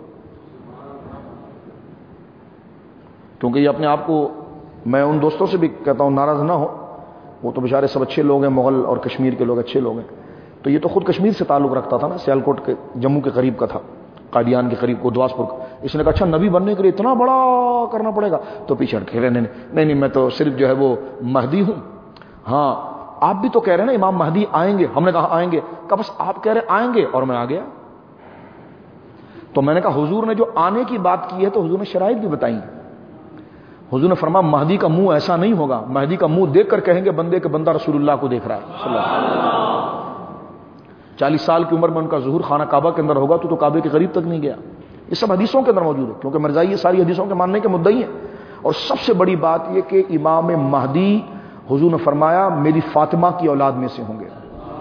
کیونکہ یہ اپنے آپ کو، میں ان دوستوں سے بھی کہتا ہوں ناراض نہ ہو، وہ تو بیچارے سب اچھے لوگ ہیں، مغل اور کشمیر کے لوگ اچھے لوگ ہیں، تو یہ تو خود کشمیر سے تعلق رکھتا تھا نا، سیالکوٹ کے جموں کے قریب کا تھا، قادیان کے قریب کو دواسپور کا. اس نے کہا اچھا نبی بننے کے لیے اتنا بڑا کرنا پڑے گا، تو پیچھے ہٹ کے نہیں نہیں نہیں میں تو صرف جو ہے وہ مہدی ہوں. ہاں آپ بھی تو کہہ رہے ہیں نا امام مہدی آئیں گے. ہم نے کہا آئیں گے، کہا بس آپ کہہ رہے آئیں گے اور میں آ گیا. تو میں نے کہا حضور نے جو آنے کی بات کی ہے تو حضور نے شرائط بھی بتائی. حضور نے فرمایا مہدی کا منہ ایسا نہیں ہوگا، مہدی کا منہ دیکھ کر کہیں گے بندے کے بندہ رسول اللہ کو دیکھ رہا ہے صلی اللہ علیہ وسلم. چالیس سال کی عمر میں ان کا ظہور خانہ کعبہ کے اندر ہوگا تو تو کعبے کے قریب تک نہیں گیا. یہ سب حدیثوں کے اندر موجود ہے، کیونکہ مرزائی یہ ساری حدیثوں کے ماننے کے مدعی ہیں. اور سب سے بڑی بات یہ کہ امام مہدی حضور نے فرمایا میری فاطمہ کی اولاد میں سے ہوں گے.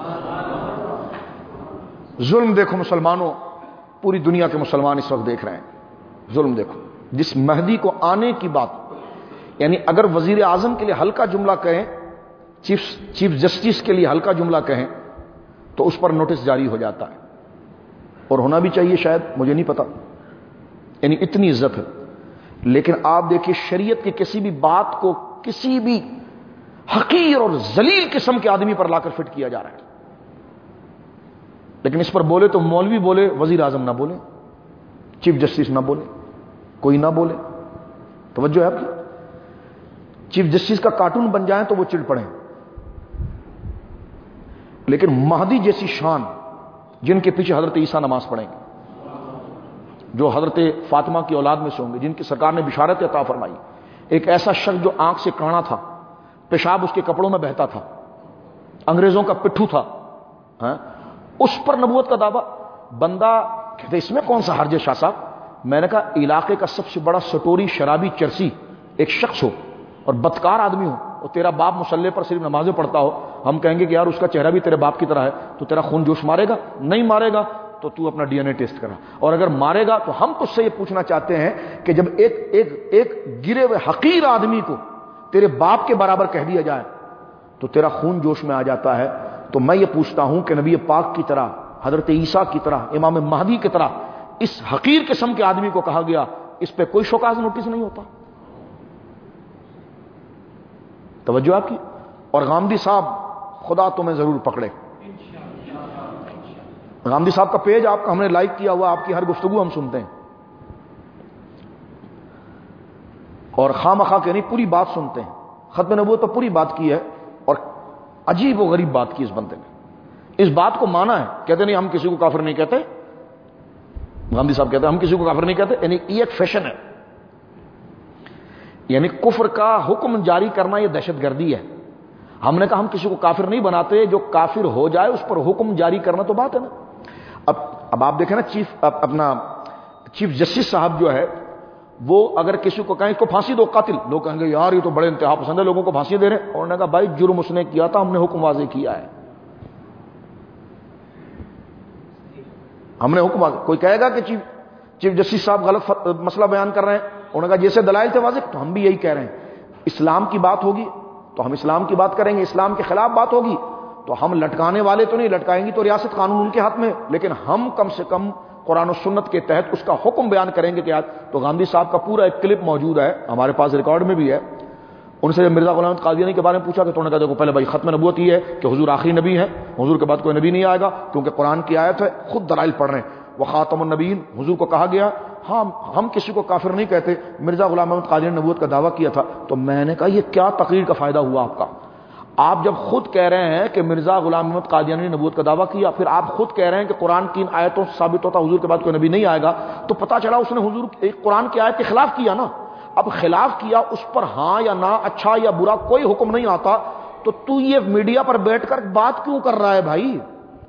ظلم دیکھو مسلمانوں، پوری دنیا کے مسلمان اس وقت دیکھ رہے ہیں ظلم دیکھو. جس مہدی کو آنے کی بات، یعنی اگر وزیر اعظم کے لیے ہلکا جملہ کہیں، چیف چیف جسٹس کے لیے ہلکا جملہ کہیں تو اس پر نوٹس جاری ہو جاتا ہے، اور ہونا بھی چاہیے شاید، مجھے نہیں پتا، یعنی اتنی عزت ہے. لیکن آپ دیکھیے شریعت کی کسی بھی بات کو کسی بھی حقیر اور ذلیل قسم کے آدمی پر لا کر فٹ کیا جا رہا ہے. لیکن اس پر بولے تو مولوی بولے، وزیر اعظم نہ بولے، چیف جسٹس نہ بولے، کوئی نہ بولے. توجہ ہے آپ کی؟ چیف جسٹس کا کارٹون بن جائیں تو وہ چڑ پڑیں، لیکن مہدی جیسی شان جن کے پیچھے حضرت عیسیٰ نماز پڑھیں گے، جو حضرت فاطمہ کی اولاد میں سے ہوں گے، جن کی سرکار نے بشارت عطا فرمائی. ایک ایسا شخص جو آنکھ سے کانا تھا، پیشاب اس کے کپڑوں میں بہتا تھا، انگریزوں کا پٹھو تھا، ہاں اس پر نبوت کا دعویٰ. بندہ کہتے اس میں کون سا حرج ہے شاہ صاحب؟ میں نے کہا علاقے کا سب سے بڑا سٹوری شرابی چرسی ایک شخص ہو اور بدکار آدمی ہو، اور تیرا باپ مصلی پر صرف نمازیں پڑھتا ہو، ہم کہیں گے کہ یار اس کا چہرہ بھی تیرے باپ کی طرح ہے، تو تیرا خون جوش مارے گا؟ نہیں مارے گا. تو تو اپنا ڈی این اے ٹیسٹ کرا، اور اگر مارے گا تو ہم تجھ سے یہ پوچھنا چاہتے ہیں کہ جب ایک ایک ایک گرے ہوئے حقیر آدمی کو تیرے باپ کے برابر کہہ دیا جائے تو تیرا خون جوش میں آ جاتا ہے. تو میں یہ پوچھتا ہوں کہ نبی پاک کی طرح، حضرت عیسیٰ کی طرح، امام مہدی کی طرح اس حقیر قسم کے آدمی کو کہا گیا، اس پہ کوئی شوکاز نوٹس نہیں ہوتا؟ توجہ آپ کی. اور غامدی صاحب خدا تمہیں ضرور پکڑے. غامدی صاحب کا پیج آپ کا ہم نے لائک کیا ہوا، آپ کی ہر گفتگو ہم سنتے ہیں، اور خواہ مخواہ کے نہیں پوری بات سنتے ہیں. ختم نبوت پر پوری بات کی ہے، اور عجیب و غریب بات کی اس بندے نے. اس بات کو مانا ہے، کہتے نہیں ہم کسی کو کافر نہیں کہتے. غامدی صاحب کہتے ہیں ہم کسی کو کافر نہیں کہتے، یعنی یہ ایک فیشن ہے، یعنی کفر کا حکم جاری کرنا یہ دہشت گردی ہے. ہم نے کہا ہم کسی کو کافر نہیں بناتے، جو کافر ہو جائے اس پر حکم جاری کرنا تو بات ہے نا. اب اب آپ دیکھیں نا چیف اپنا چیف جسٹس صاحب جو ہے وہ اگر کسی کو کہیں اس کو پھانسی دو قاتل، لوگ کہیں گے یار یہ تو بڑے انتہا پسند ہے، لوگوں کو پھانسی دے رہے ہیں. اور نے کہا بھائی جرم اس نے کیا تھا، ہم نے حکم واضح کیا ہے، ہم نے حکم واضح. کوئی کہے گا کہ چیف چیف جسٹس صاحب غلط مسئلہ بیان کر رہے ہیں، انہوں نے کہا جیسے دلائل تھے واضح، تو ہم بھی یہی کہہ رہے ہیں. اسلام کی بات ہوگی تو ہم اسلام کی بات کریں گے، اسلام کے خلاف بات ہوگی تو ہم لٹکانے والے تو نہیں، لٹکائیں گی تو ریاست قانون ان کے ہاتھ میں، لیکن ہم کم سے کم قرآن و سنت کے تحت اس کا حکم بیان کریں گے کہ آج تو گاندھی صاحب کا پورا ایک کلپ موجود ہے ہمارے پاس، ریکارڈ میں بھی ہے. ان سے جب مرزا غلام احمد قادیانی کے بارے میں پوچھا کہ تو نے کہا دیکھو پہلے بھائی ختم نبوت یہ ہے کہ حضور آخری نبی ہیں، حضور کے بعد کوئی نبی نہیں آئے گا، کیونکہ قرآن کی آیت ہے، خود دلائل پڑھ رہے ہیں. وہ خاتم النبیین حضور کو کہا گیا. ہاں ہم کسی کو کافر نہیں کہتے. مرزا غلام احمد قادیانی نے نبوت کا دعویٰ کیا تھا. تو میں نے کہا یہ کیا تقریر کا فائدہ ہوا آپ کا؟ آپ جب خود کہہ رہے ہیں کہ مرزا غلام احمد قادیانی نے نبوت کا دعویٰ کیا، پھر آپ خود کہہ رہے ہیں کہ قرآن کی ان آیتوں سے ثابت ہوتا حضور کے بعد کوئی نبی نہیں آئے گا، تو پتہ چلا اس نے حضور ایک قرآن کی آیت کے خلاف کیا نا. اب خلاف کیا، اس پر ہاں یا نہ، اچھا یا برا کوئی حکم نہیں آتا، تو تو یہ میڈیا پر بیٹھ کر بات کیوں کر رہا ہے بھائی؟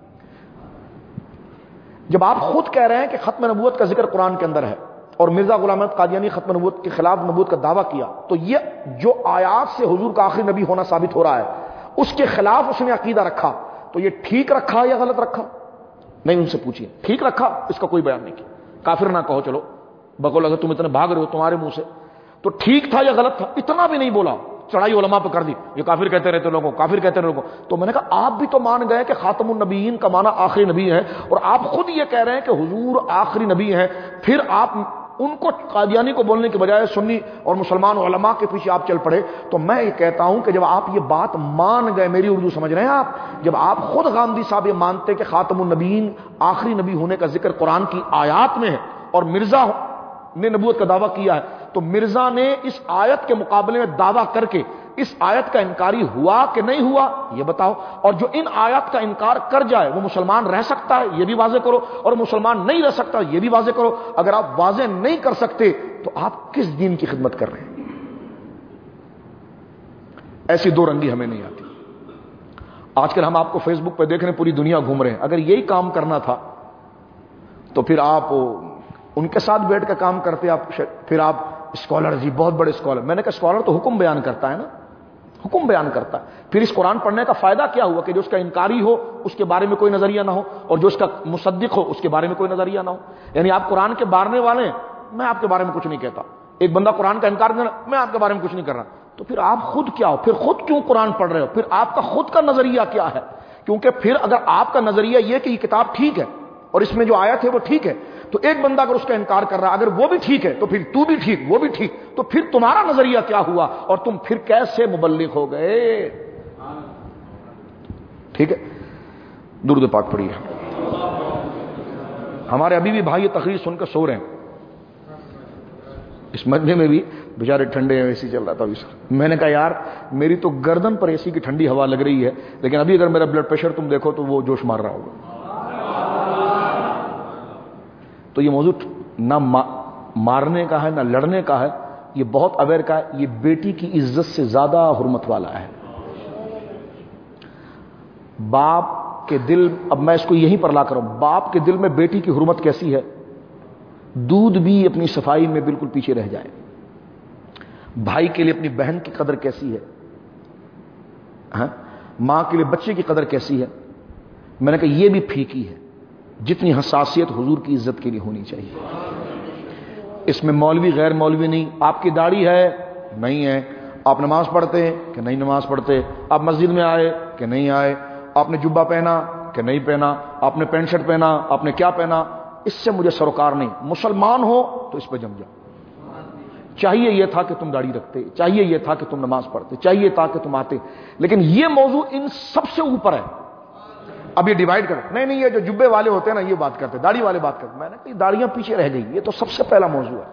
جب آپ خود کہہ رہے ہیں کہ ختم نبوت کا ذکر قرآن کے اندر ہے اور مرزا غلام احمد قادیانی ختم نبوت کے خلاف نبوت کا دعویٰ کیا، تو یہ جو آیات سے حضور کا آخری نبی ہونا ثابت ہو رہا ہے اس کے خلاف اس نے عقیدہ رکھا، تو یہ ٹھیک رکھا یا غلط رکھا؟ نہیں، ان سے پوچھیے. ٹھیک رکھا، اس کا کوئی بیان نہیں کیا. کافر نہ کہو، چلو بقول اگر تم اتنے بھاگ رہے ہو تمہارے منہ سے، تو ٹھیک تھا یا غلط تھا اتنا بھی نہیں بولا. چڑھائی علماء پہ کر دی، یہ کافر کہتے رہتے لوگوں، کافر کہتے رہتے لوگوں. تو میں نے کہا آپ بھی تو مان گئے کہ خاتم النبیین کا معنی آخری نبی ہے، اور آپ خود یہ کہہ رہے ہیں کہ حضور آخری نبی ہیں، پھر آپ ان کو قادیانی کو بولنے کے بجائے سنی اور مسلمان علماء کے پیچھے آپ چل پڑے. تو میں یہ کہتا ہوں کہ جب آپ یہ بات مان گئے، میری اردو سمجھ رہے ہیں آپ، جب آپ خود گاندھی صاحب یہ مانتے کہ خاتم النبیین آخری نبی ہونے کا ذکر قرآن کی آیات میں ہے اور مرزا نے نبوت کا دعویٰ کیا ہے، تو مرزا نے اس آیت کے مقابلے میں دعویٰ کر کے اس آیت کا انکاری ہوا کہ نہیں ہوا یہ بتاؤ. اور جو ان آیات کا انکار کر جائے وہ مسلمان رہ سکتا ہے یہ بھی واضح کرو، اور مسلمان نہیں رہ سکتا یہ بھی واضح کرو. اگر آپ واضح نہیں کر سکتے تو آپ کس دین کی خدمت کر رہے ہیں؟ ایسی دو رنگی ہمیں نہیں آتی. آج کل ہم آپ کو فیس بک پہ دیکھ رہے ہیں، پوری دنیا گھوم رہے ہیں. اگر یہی کام کرنا تھا تو پھر آپ ان کے ساتھ بیٹھ کے کام کرتے. آپ پھر آپ اسکالر، جی بہت بڑے اسکالر. میں نے کہا اسکالر تو حکم بیان کرتا ہے نا، حکم بیان کرتا ہے. پھر اس قرآن پڑھنے کا فائدہ کیا ہوا کہ جو اس کا انکاری ہو اس کے بارے میں کوئی نظریہ نہ ہو، اور جو اس کا مصدق ہو اس کے بارے میں کوئی نظریہ نہ ہو. یعنی آپ قرآن کے مارنے والے ہیں، میں آپ کے بارے میں کچھ نہیں کہتا. ایک بندہ قرآن کا انکار کرنا، میں آپ کے بارے میں کچھ نہیں کر رہا. تو پھر آپ خود کیا ہو؟ پھر خود کیوں قرآن پڑھ رہے ہو؟ پھر آپ کا خود کا نظریہ کیا ہے؟ کیونکہ پھر اگر آپ کا نظریہ یہ کہ یہ کتاب ٹھیک ہے اور اس میں جو آیت ہے وہ ٹھیک ہے، تو ایک بندہ اگر اس کا انکار کر رہا ہے، اگر وہ بھی ٹھیک ہے تو پھر تو بھی ٹھیک، وہ بھی ٹھیک، تو پھر تمہارا نظریہ کیا ہوا اور تم پھر کیسے مبلغ ہو گئے؟ ٹھیک ہے، درود پاک پڑھیے. ہمارے ابھی بھی بھائی تقریر سن کر سو رہے ہیں. اس مجمع میں بھی بیچارے ٹھنڈے ہیں، اے سی چل رہا تھا. میں نے کہا یار میری تو گردن پر اے سی کی ٹھنڈی ہوا لگ رہی ہے، لیکن ابھی اگر میرا بلڈ پریشر تم دیکھو تو وہ جوش مار رہا ہوگا. تو یہ موضوع نہ مارنے کا ہے نہ لڑنے کا ہے، یہ بہت اویئر کا ہے. یہ بیٹی کی عزت سے زیادہ حرمت والا ہے. باپ کے دل، اب میں اس کو یہیں پر لا کر ہوں، باپ کے دل میں بیٹی کی حرمت کیسی ہے؟ دودھ بھی اپنی صفائی میں بالکل پیچھے رہ جائے. بھائی کے لیے اپنی بہن کی قدر کیسی ہے؟ ہاں؟ ماں کے لیے بچے کی قدر کیسی ہے؟ میں نے کہا یہ بھی پھیکی ہے جتنی حساسیت حضور کی عزت کے لیے ہونی چاہیے. اس میں مولوی غیر مولوی نہیں. آپ کی داڑھی ہے نہیں ہے، آپ نماز پڑھتے ہیں کہ نہیں نماز پڑھتے، آپ مسجد میں آئے کہ نہیں آئے، آپ نے جبہ پہنا کہ نہیں پہنا، آپ نے پینٹ شرٹ پہنا، آپ نے کیا پہنا، اس سے مجھے سروکار نہیں. مسلمان ہو تو اس پہ جم جاؤ. چاہیے یہ تھا کہ تم داڑھی رکھتے، چاہیے یہ تھا کہ تم نماز پڑھتے، چاہیے تھا کہ تم آتے، لیکن یہ موضوع ان سب سے اوپر ہے. اب یہ ڈیوائیڈ کر، نہیں نہیں یہ جو جبے والے ہوتے ہیں نا یہ بات کرتے، داڑھی والے بات کرتے. میں نے کہا داڑیاں پیچھے رہ گئی، یہ تو سب سے پہلا موضوع ہے.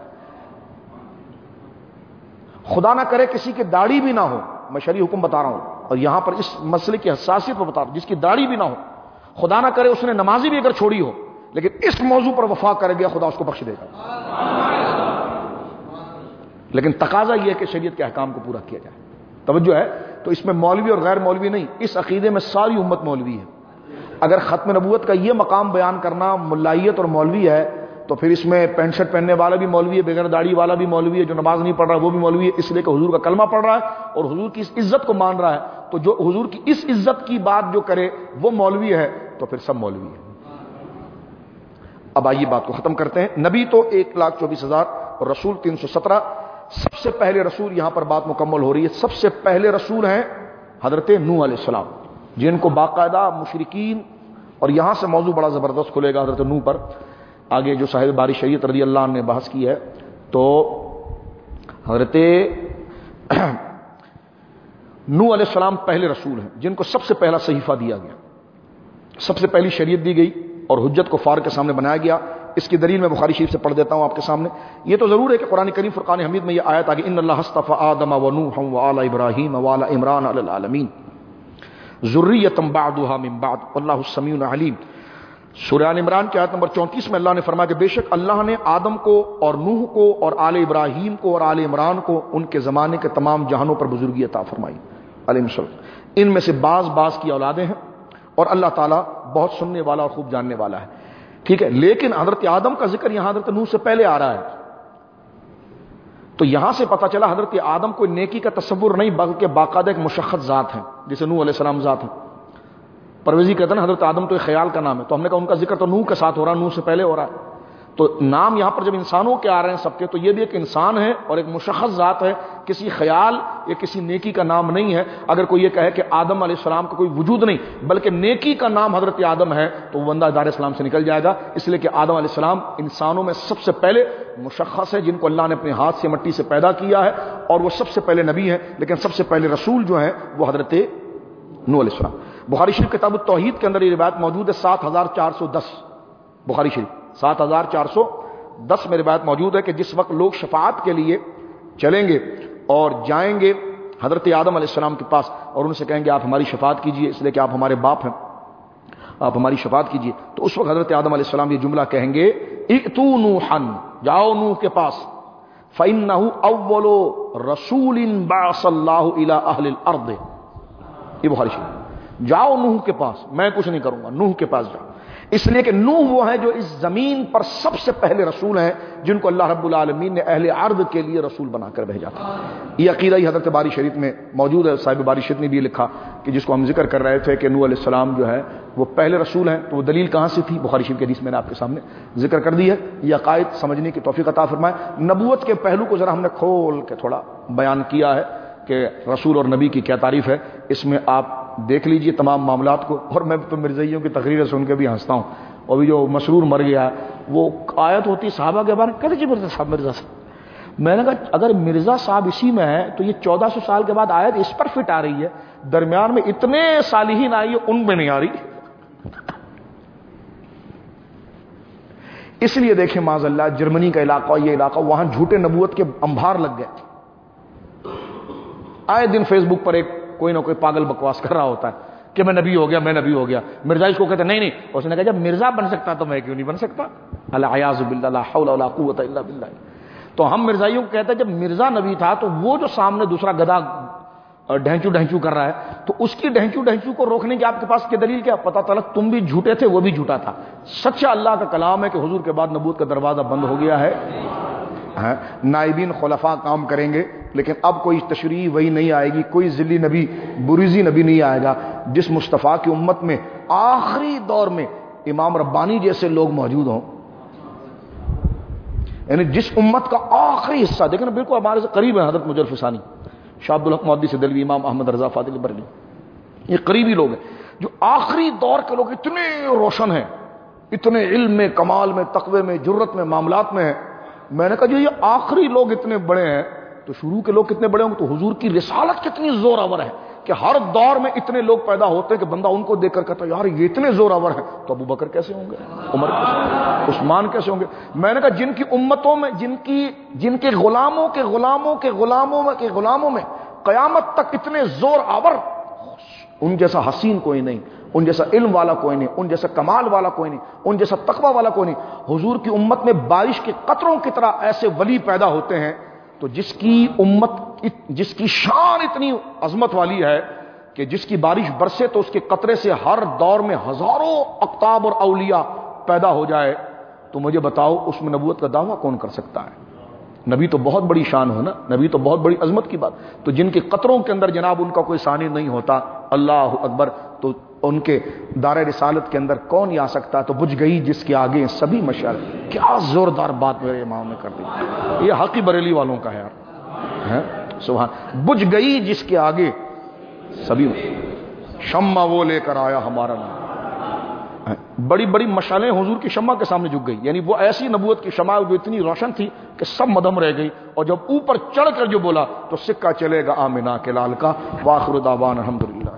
خدا نہ کرے کسی کی داڑھی بھی نہ ہو، میں شرعی حکم بتا رہا ہوں اور یہاں پر اس مسئلے کی حساسیت پر بتا رہا ہوں، جس کی داڑھی بھی نہ ہو، خدا نہ کرے اس نے نمازی بھی اگر چھوڑی ہو لیکن اس موضوع پر وفا کر گیا، خدا اس کو بخش دے گا. لیکن تقاضا یہ ہے کہ شریعت کے احکام کو پورا کیا جائے. توجہ ہے. تو اس میں مولوی اور غیر مولوی نہیں، اس عقیدے میں ساری امت مولوی ہے. اگر ختم نبوت کا یہ مقام بیان کرنا ملائیت اور مولوی ہے تو پھر اس میں پینٹ شرٹ پہننے والا بھی مولوی ہے، بغیر داڑھی والا بھی مولوی ہے، جو نماز نہیں پڑھ رہا وہ بھی مولوی ہے، اس لیے کہ حضور کا کلمہ پڑھ رہا ہے اور حضور کی اس عزت کو مان رہا ہے. تو جو حضور کی اس عزت کی بات جو کرے وہ مولوی ہے، تو پھر سب مولوی ہے. اب آئیے بات کو ختم کرتے ہیں. نبی تو ایک لاکھ چوبیس ہزار اور رسول تین سو سترہ. سب سے پہلے رسول، یہاں پر بات مکمل ہو رہی ہے، سب سے پہلے رسول ہیں حضرت نوح علیہ السلام. جن کو باقاعدہ مشرکین، اور یہاں سے موضوع بڑا زبردست کھلے گا حضرت نوح پر، آگے جو صاحب باری شریعت رضی اللہ عنہ نے بحث کی ہے، تو حضرت نوح علیہ السلام پہلے رسول ہیں جن کو سب سے پہلا صحیفہ دیا گیا، سب سے پہلی شریعت دی گئی اور حجت کو فار کے سامنے بنایا گیا۔ اس کی دلیل میں بخاری شریف سے پڑھ دیتا ہوں آپ کے سامنے۔ یہ تو ضرور ہے کہ قرآن کریم فرقان حمید میں یہ آیت آگے ان اللہ اصطفى آدم ونوحا وآل ابراہیم وآل عمران علی العالمین ذریۃ بعضها من بعض واللہ السمیع العلیم۔ سورہ آل عمران کی آیت نمبر چونتیس میں اللہ نے فرمایا کہ بے شک اللہ نے آدم کو اور نوح کو اور آل ابراہیم کو اور آل عمران کو ان کے زمانے کے تمام جہانوں پر بزرگی عطا فرمائی علیہ السلام۔ ان میں سے بعض بعض کی اولادیں ہیں اور اللہ تعالیٰ بہت سننے والا اور خوب جاننے والا ہے، ٹھیک ہے۔ لیکن حضرت آدم کا ذکر یہاں حضرت نوح سے پہلے آ رہا ہے، تو یہاں سے پتہ چلا حضرت آدم کوئی نیکی کا تصور نہیں بلکہ باقاعدہ ایک مشخص ذات ہے، جسے نوح علیہ السلام ذات ہے۔ پرویزی کہتے ہیں نا حضرت آدم تو ایک خیال کا نام ہے، تو ہم نے کہا ان کا ذکر تو نوح کے ساتھ ہو رہا ہے، نوح سے پہلے ہو رہا ہے، تو نام یہاں پر جب انسانوں کے آ رہے ہیں سب کے، تو یہ بھی ایک انسان ہے اور ایک مشخص ذات ہے، کسی خیال یا کسی نیکی کا نام نہیں ہے۔ اگر کوئی یہ کہے کہ آدم علیہ السلام کا کوئی وجود نہیں بلکہ نیکی کا نام حضرت آدم ہے تو وہ بندہ دار اسلام سے نکل جائے گا، اس لیے کہ آدم علیہ السلام انسانوں میں سب سے پہلے مشخص ہے جن کو اللہ نے اپنے ہاتھ سے مٹی سے پیدا کیا ہے، اور وہ سب سے پہلے نبی ہیں، لیکن سب سے پہلے رسول جو ہیں وہ حضرت نوح علیہ السلام۔ بخاری شریف کتاب التوحید کے اندر یہ روایت موجود ہے سات ہزار چار سو دس، بخاری شریف سات ہزار چار سو دس میں روایت موجود ہے کہ جس وقت لوگ شفاعت کے لیے چلیں گے اور جائیں گے حضرت آدم علیہ السلام کے پاس اور ان سے کہیں گے آپ ہماری شفاعت کیجئے اس لیے کہ آپ ہمارے باپ ہیں، آپ ہماری شفاعت کیجئے، تو اس وقت حضرت آدم علیہ السلام یہ جملہ کہیں گے ائتوا نوحا، جاؤ نوح کے پاس، فإنه اول رسول بعث اللہ الی اہل الارض، یہ بخاری شریف، جاؤ نوح کے پاس، میں کچھ نہیں کروں گا، نوح کے پاس جاؤ، اس لیے کہ نوح وہ ہیں جو اس زمین پر سب سے پہلے رسول ہیں جن کو اللہ رب العالمین نے اہل ارض کے لیے رسول بنا کر بھیجا تھا۔ یہ عقیدہ ہی حضرت باری شریف میں موجود ہے، صاحب باری شریف نے بھی لکھا کہ جس کو ہم ذکر کر رہے تھے کہ نوح علیہ السلام جو ہے وہ پہلے رسول ہیں، تو وہ دلیل کہاں سے تھی؟ بخاری شریف کی حدیث میں نے آپ کے سامنے ذکر کر دی ہے۔ یہ عقائد سمجھنے کی توفیق عطا فرمائے۔ نبوت کے پہلو کو ذرا ہم نے کھول کے تھوڑا بیان کیا ہے کہ رسول اور نبی کی کیا تعریف ہے، اس میں آپ دیکھ لیجئے تمام معاملات کو۔ اور میں تو مرزائیوں کی تقریریں سن کے بھی ہنستا ہوں، اور بھی جو مسرور مر گیا ہے وہ آیت ہوتی صحابہ کے بارے میں، کہتے جی مرزا صاحب مرزا صاحب، میں نے کہا اگر مرزا صاحب اسی میں ہے تو یہ چودہ سو سال کے بعد آیت اس پر فٹ آ رہی ہے، درمیان میں اتنے صالحین آئی ہے ان میں نہیں آ رہی۔ اس لیے دیکھیں معاذ اللہ جرمنی کا علاقہ، یہ علاقہ، وہاں جھوٹے نبوت کے انبار لگ گئے، آئے دن فیس بک پر ایک کوئی نہ کوئی پاگل بکواس کر رہا ہوتا ہے کہ میں نبی ہو گیا، میں نبی ہو گیا۔ مرزا اس کو کہتے نہیں نہیں، اس نے کہا جب مرزا بن سکتا تو میں کیوں نہیں بن سکتا؟ العیاذ باللہ، لا حول ولا قوت الا باللہ۔ تو ہم مرزائیوں کو کہتے ہیں جب مرزا نبی تھا تو وہ جو سامنے دوسرا گدھا ڈھنچو ڈھنچو کر رہا ہے تو اس کی ڈھنچو ڈھنچو کو روکنے کی آپ کے پاس کی دلیل کیا؟ پتہ چلا تم بھی جھوٹے تھے، وہ بھی جھوٹا تھا۔ سچا اللہ کا کلام ہے کہ حضور کے بعد نبوت کا دروازہ بند ہو گیا ہے، نائبین خلفاء کام کریں گے، لیکن اب کوئی تشریح وہی نہیں آئے گی، کوئی ذلی نبی بریزی نبی نہیں آئے گا۔ جس مصطفیٰ کی امت میں آخری دور میں امام ربانی جیسے لوگ موجود ہوں، یعنی جس امت کا آخری حصہ دیکھیں نا، بالکل ہمارے سے قریب ہے حضرت مجر فسانی، شاہ عبد الحق محدث دلوی، امام احمد رضا فاضل بریلوی، یہ قریبی لوگ ہیں جو آخری دور کے لوگ اتنے روشن ہیں، اتنے علم میں، کمال میں، تقوی میں، جرت میں، معاملات میں ہیں۔ میں نے کہا جو یہ آخری لوگ اتنے بڑے ہیں تو شروع کے لوگ کتنے بڑے ہوں گے؟ تو حضور کی رسالت کتنی زور آور ہے کہ ہر دور میں اتنے لوگ پیدا ہوتے ہیں کہ بندہ ان کو دیکھ کر کہتا ہے یار یہ اتنے زور آور ہیں، تو ابو بکر کیسے ہوں گے، عمر کیسے ہوں گے، عثمان کیسے ہوں گے؟ میں نے کہا جن کی امتوں میں، جن کی جن کے غلاموں کے غلاموں کے غلاموں میں کے غلاموں میں قیامت تک اتنے زور آور، ان جیسا حسین کوئی نہیں، ان جیسا علم والا کوئی نہیں، ان جیسا کمال والا کوئی نہیں، ان جیسا تقوی والا کوئی نہیں۔ حضور کی امت میں بارش کے قطروں کی طرح ایسے ولی پیدا ہوتے ہیں، تو جس کی امت، جس کی شان اتنی عظمت والی ہے کہ جس کی بارش برسے تو اس کے قطرے سے ہر دور میں ہزاروں اقطاب اور اولیاء پیدا ہو جائے، تو مجھے بتاؤ اس میں نبوت کا دعویٰ کون کر سکتا ہے؟ نبی تو بہت بڑی شان ہو نا، نبی تو بہت بڑی عظمت کی بات، تو جن کے قطروں کے اندر جناب ان کا کوئی ثانی نہیں ہوتا، اللہ اکبر، تو ان کے دار رسالت کے اندر کون ہی آ سکتا ہے؟ تو بجھ گئی جس کے آگے سبھی مشعل۔ کیا زوردار بات میرے امام نے کر دی، یہ حقی بریلی والوں کا ہے یار، سبحان، بجھ گئی جس کے آگے سبھی۔ شمع وہ لے کر آیا ہمارا نام. بڑی بڑی مشالیں حضور کی شمع کے سامنے جھک گئی، یعنی وہ ایسی نبوت کی شمع جو اتنی روشن تھی کہ سب مدھم رہ گئی، اور جب اوپر چڑھ کر جو بولا تو سکہ چلے گا آمنہ کے لال کا. وآخر دعوانا الحمدللہ.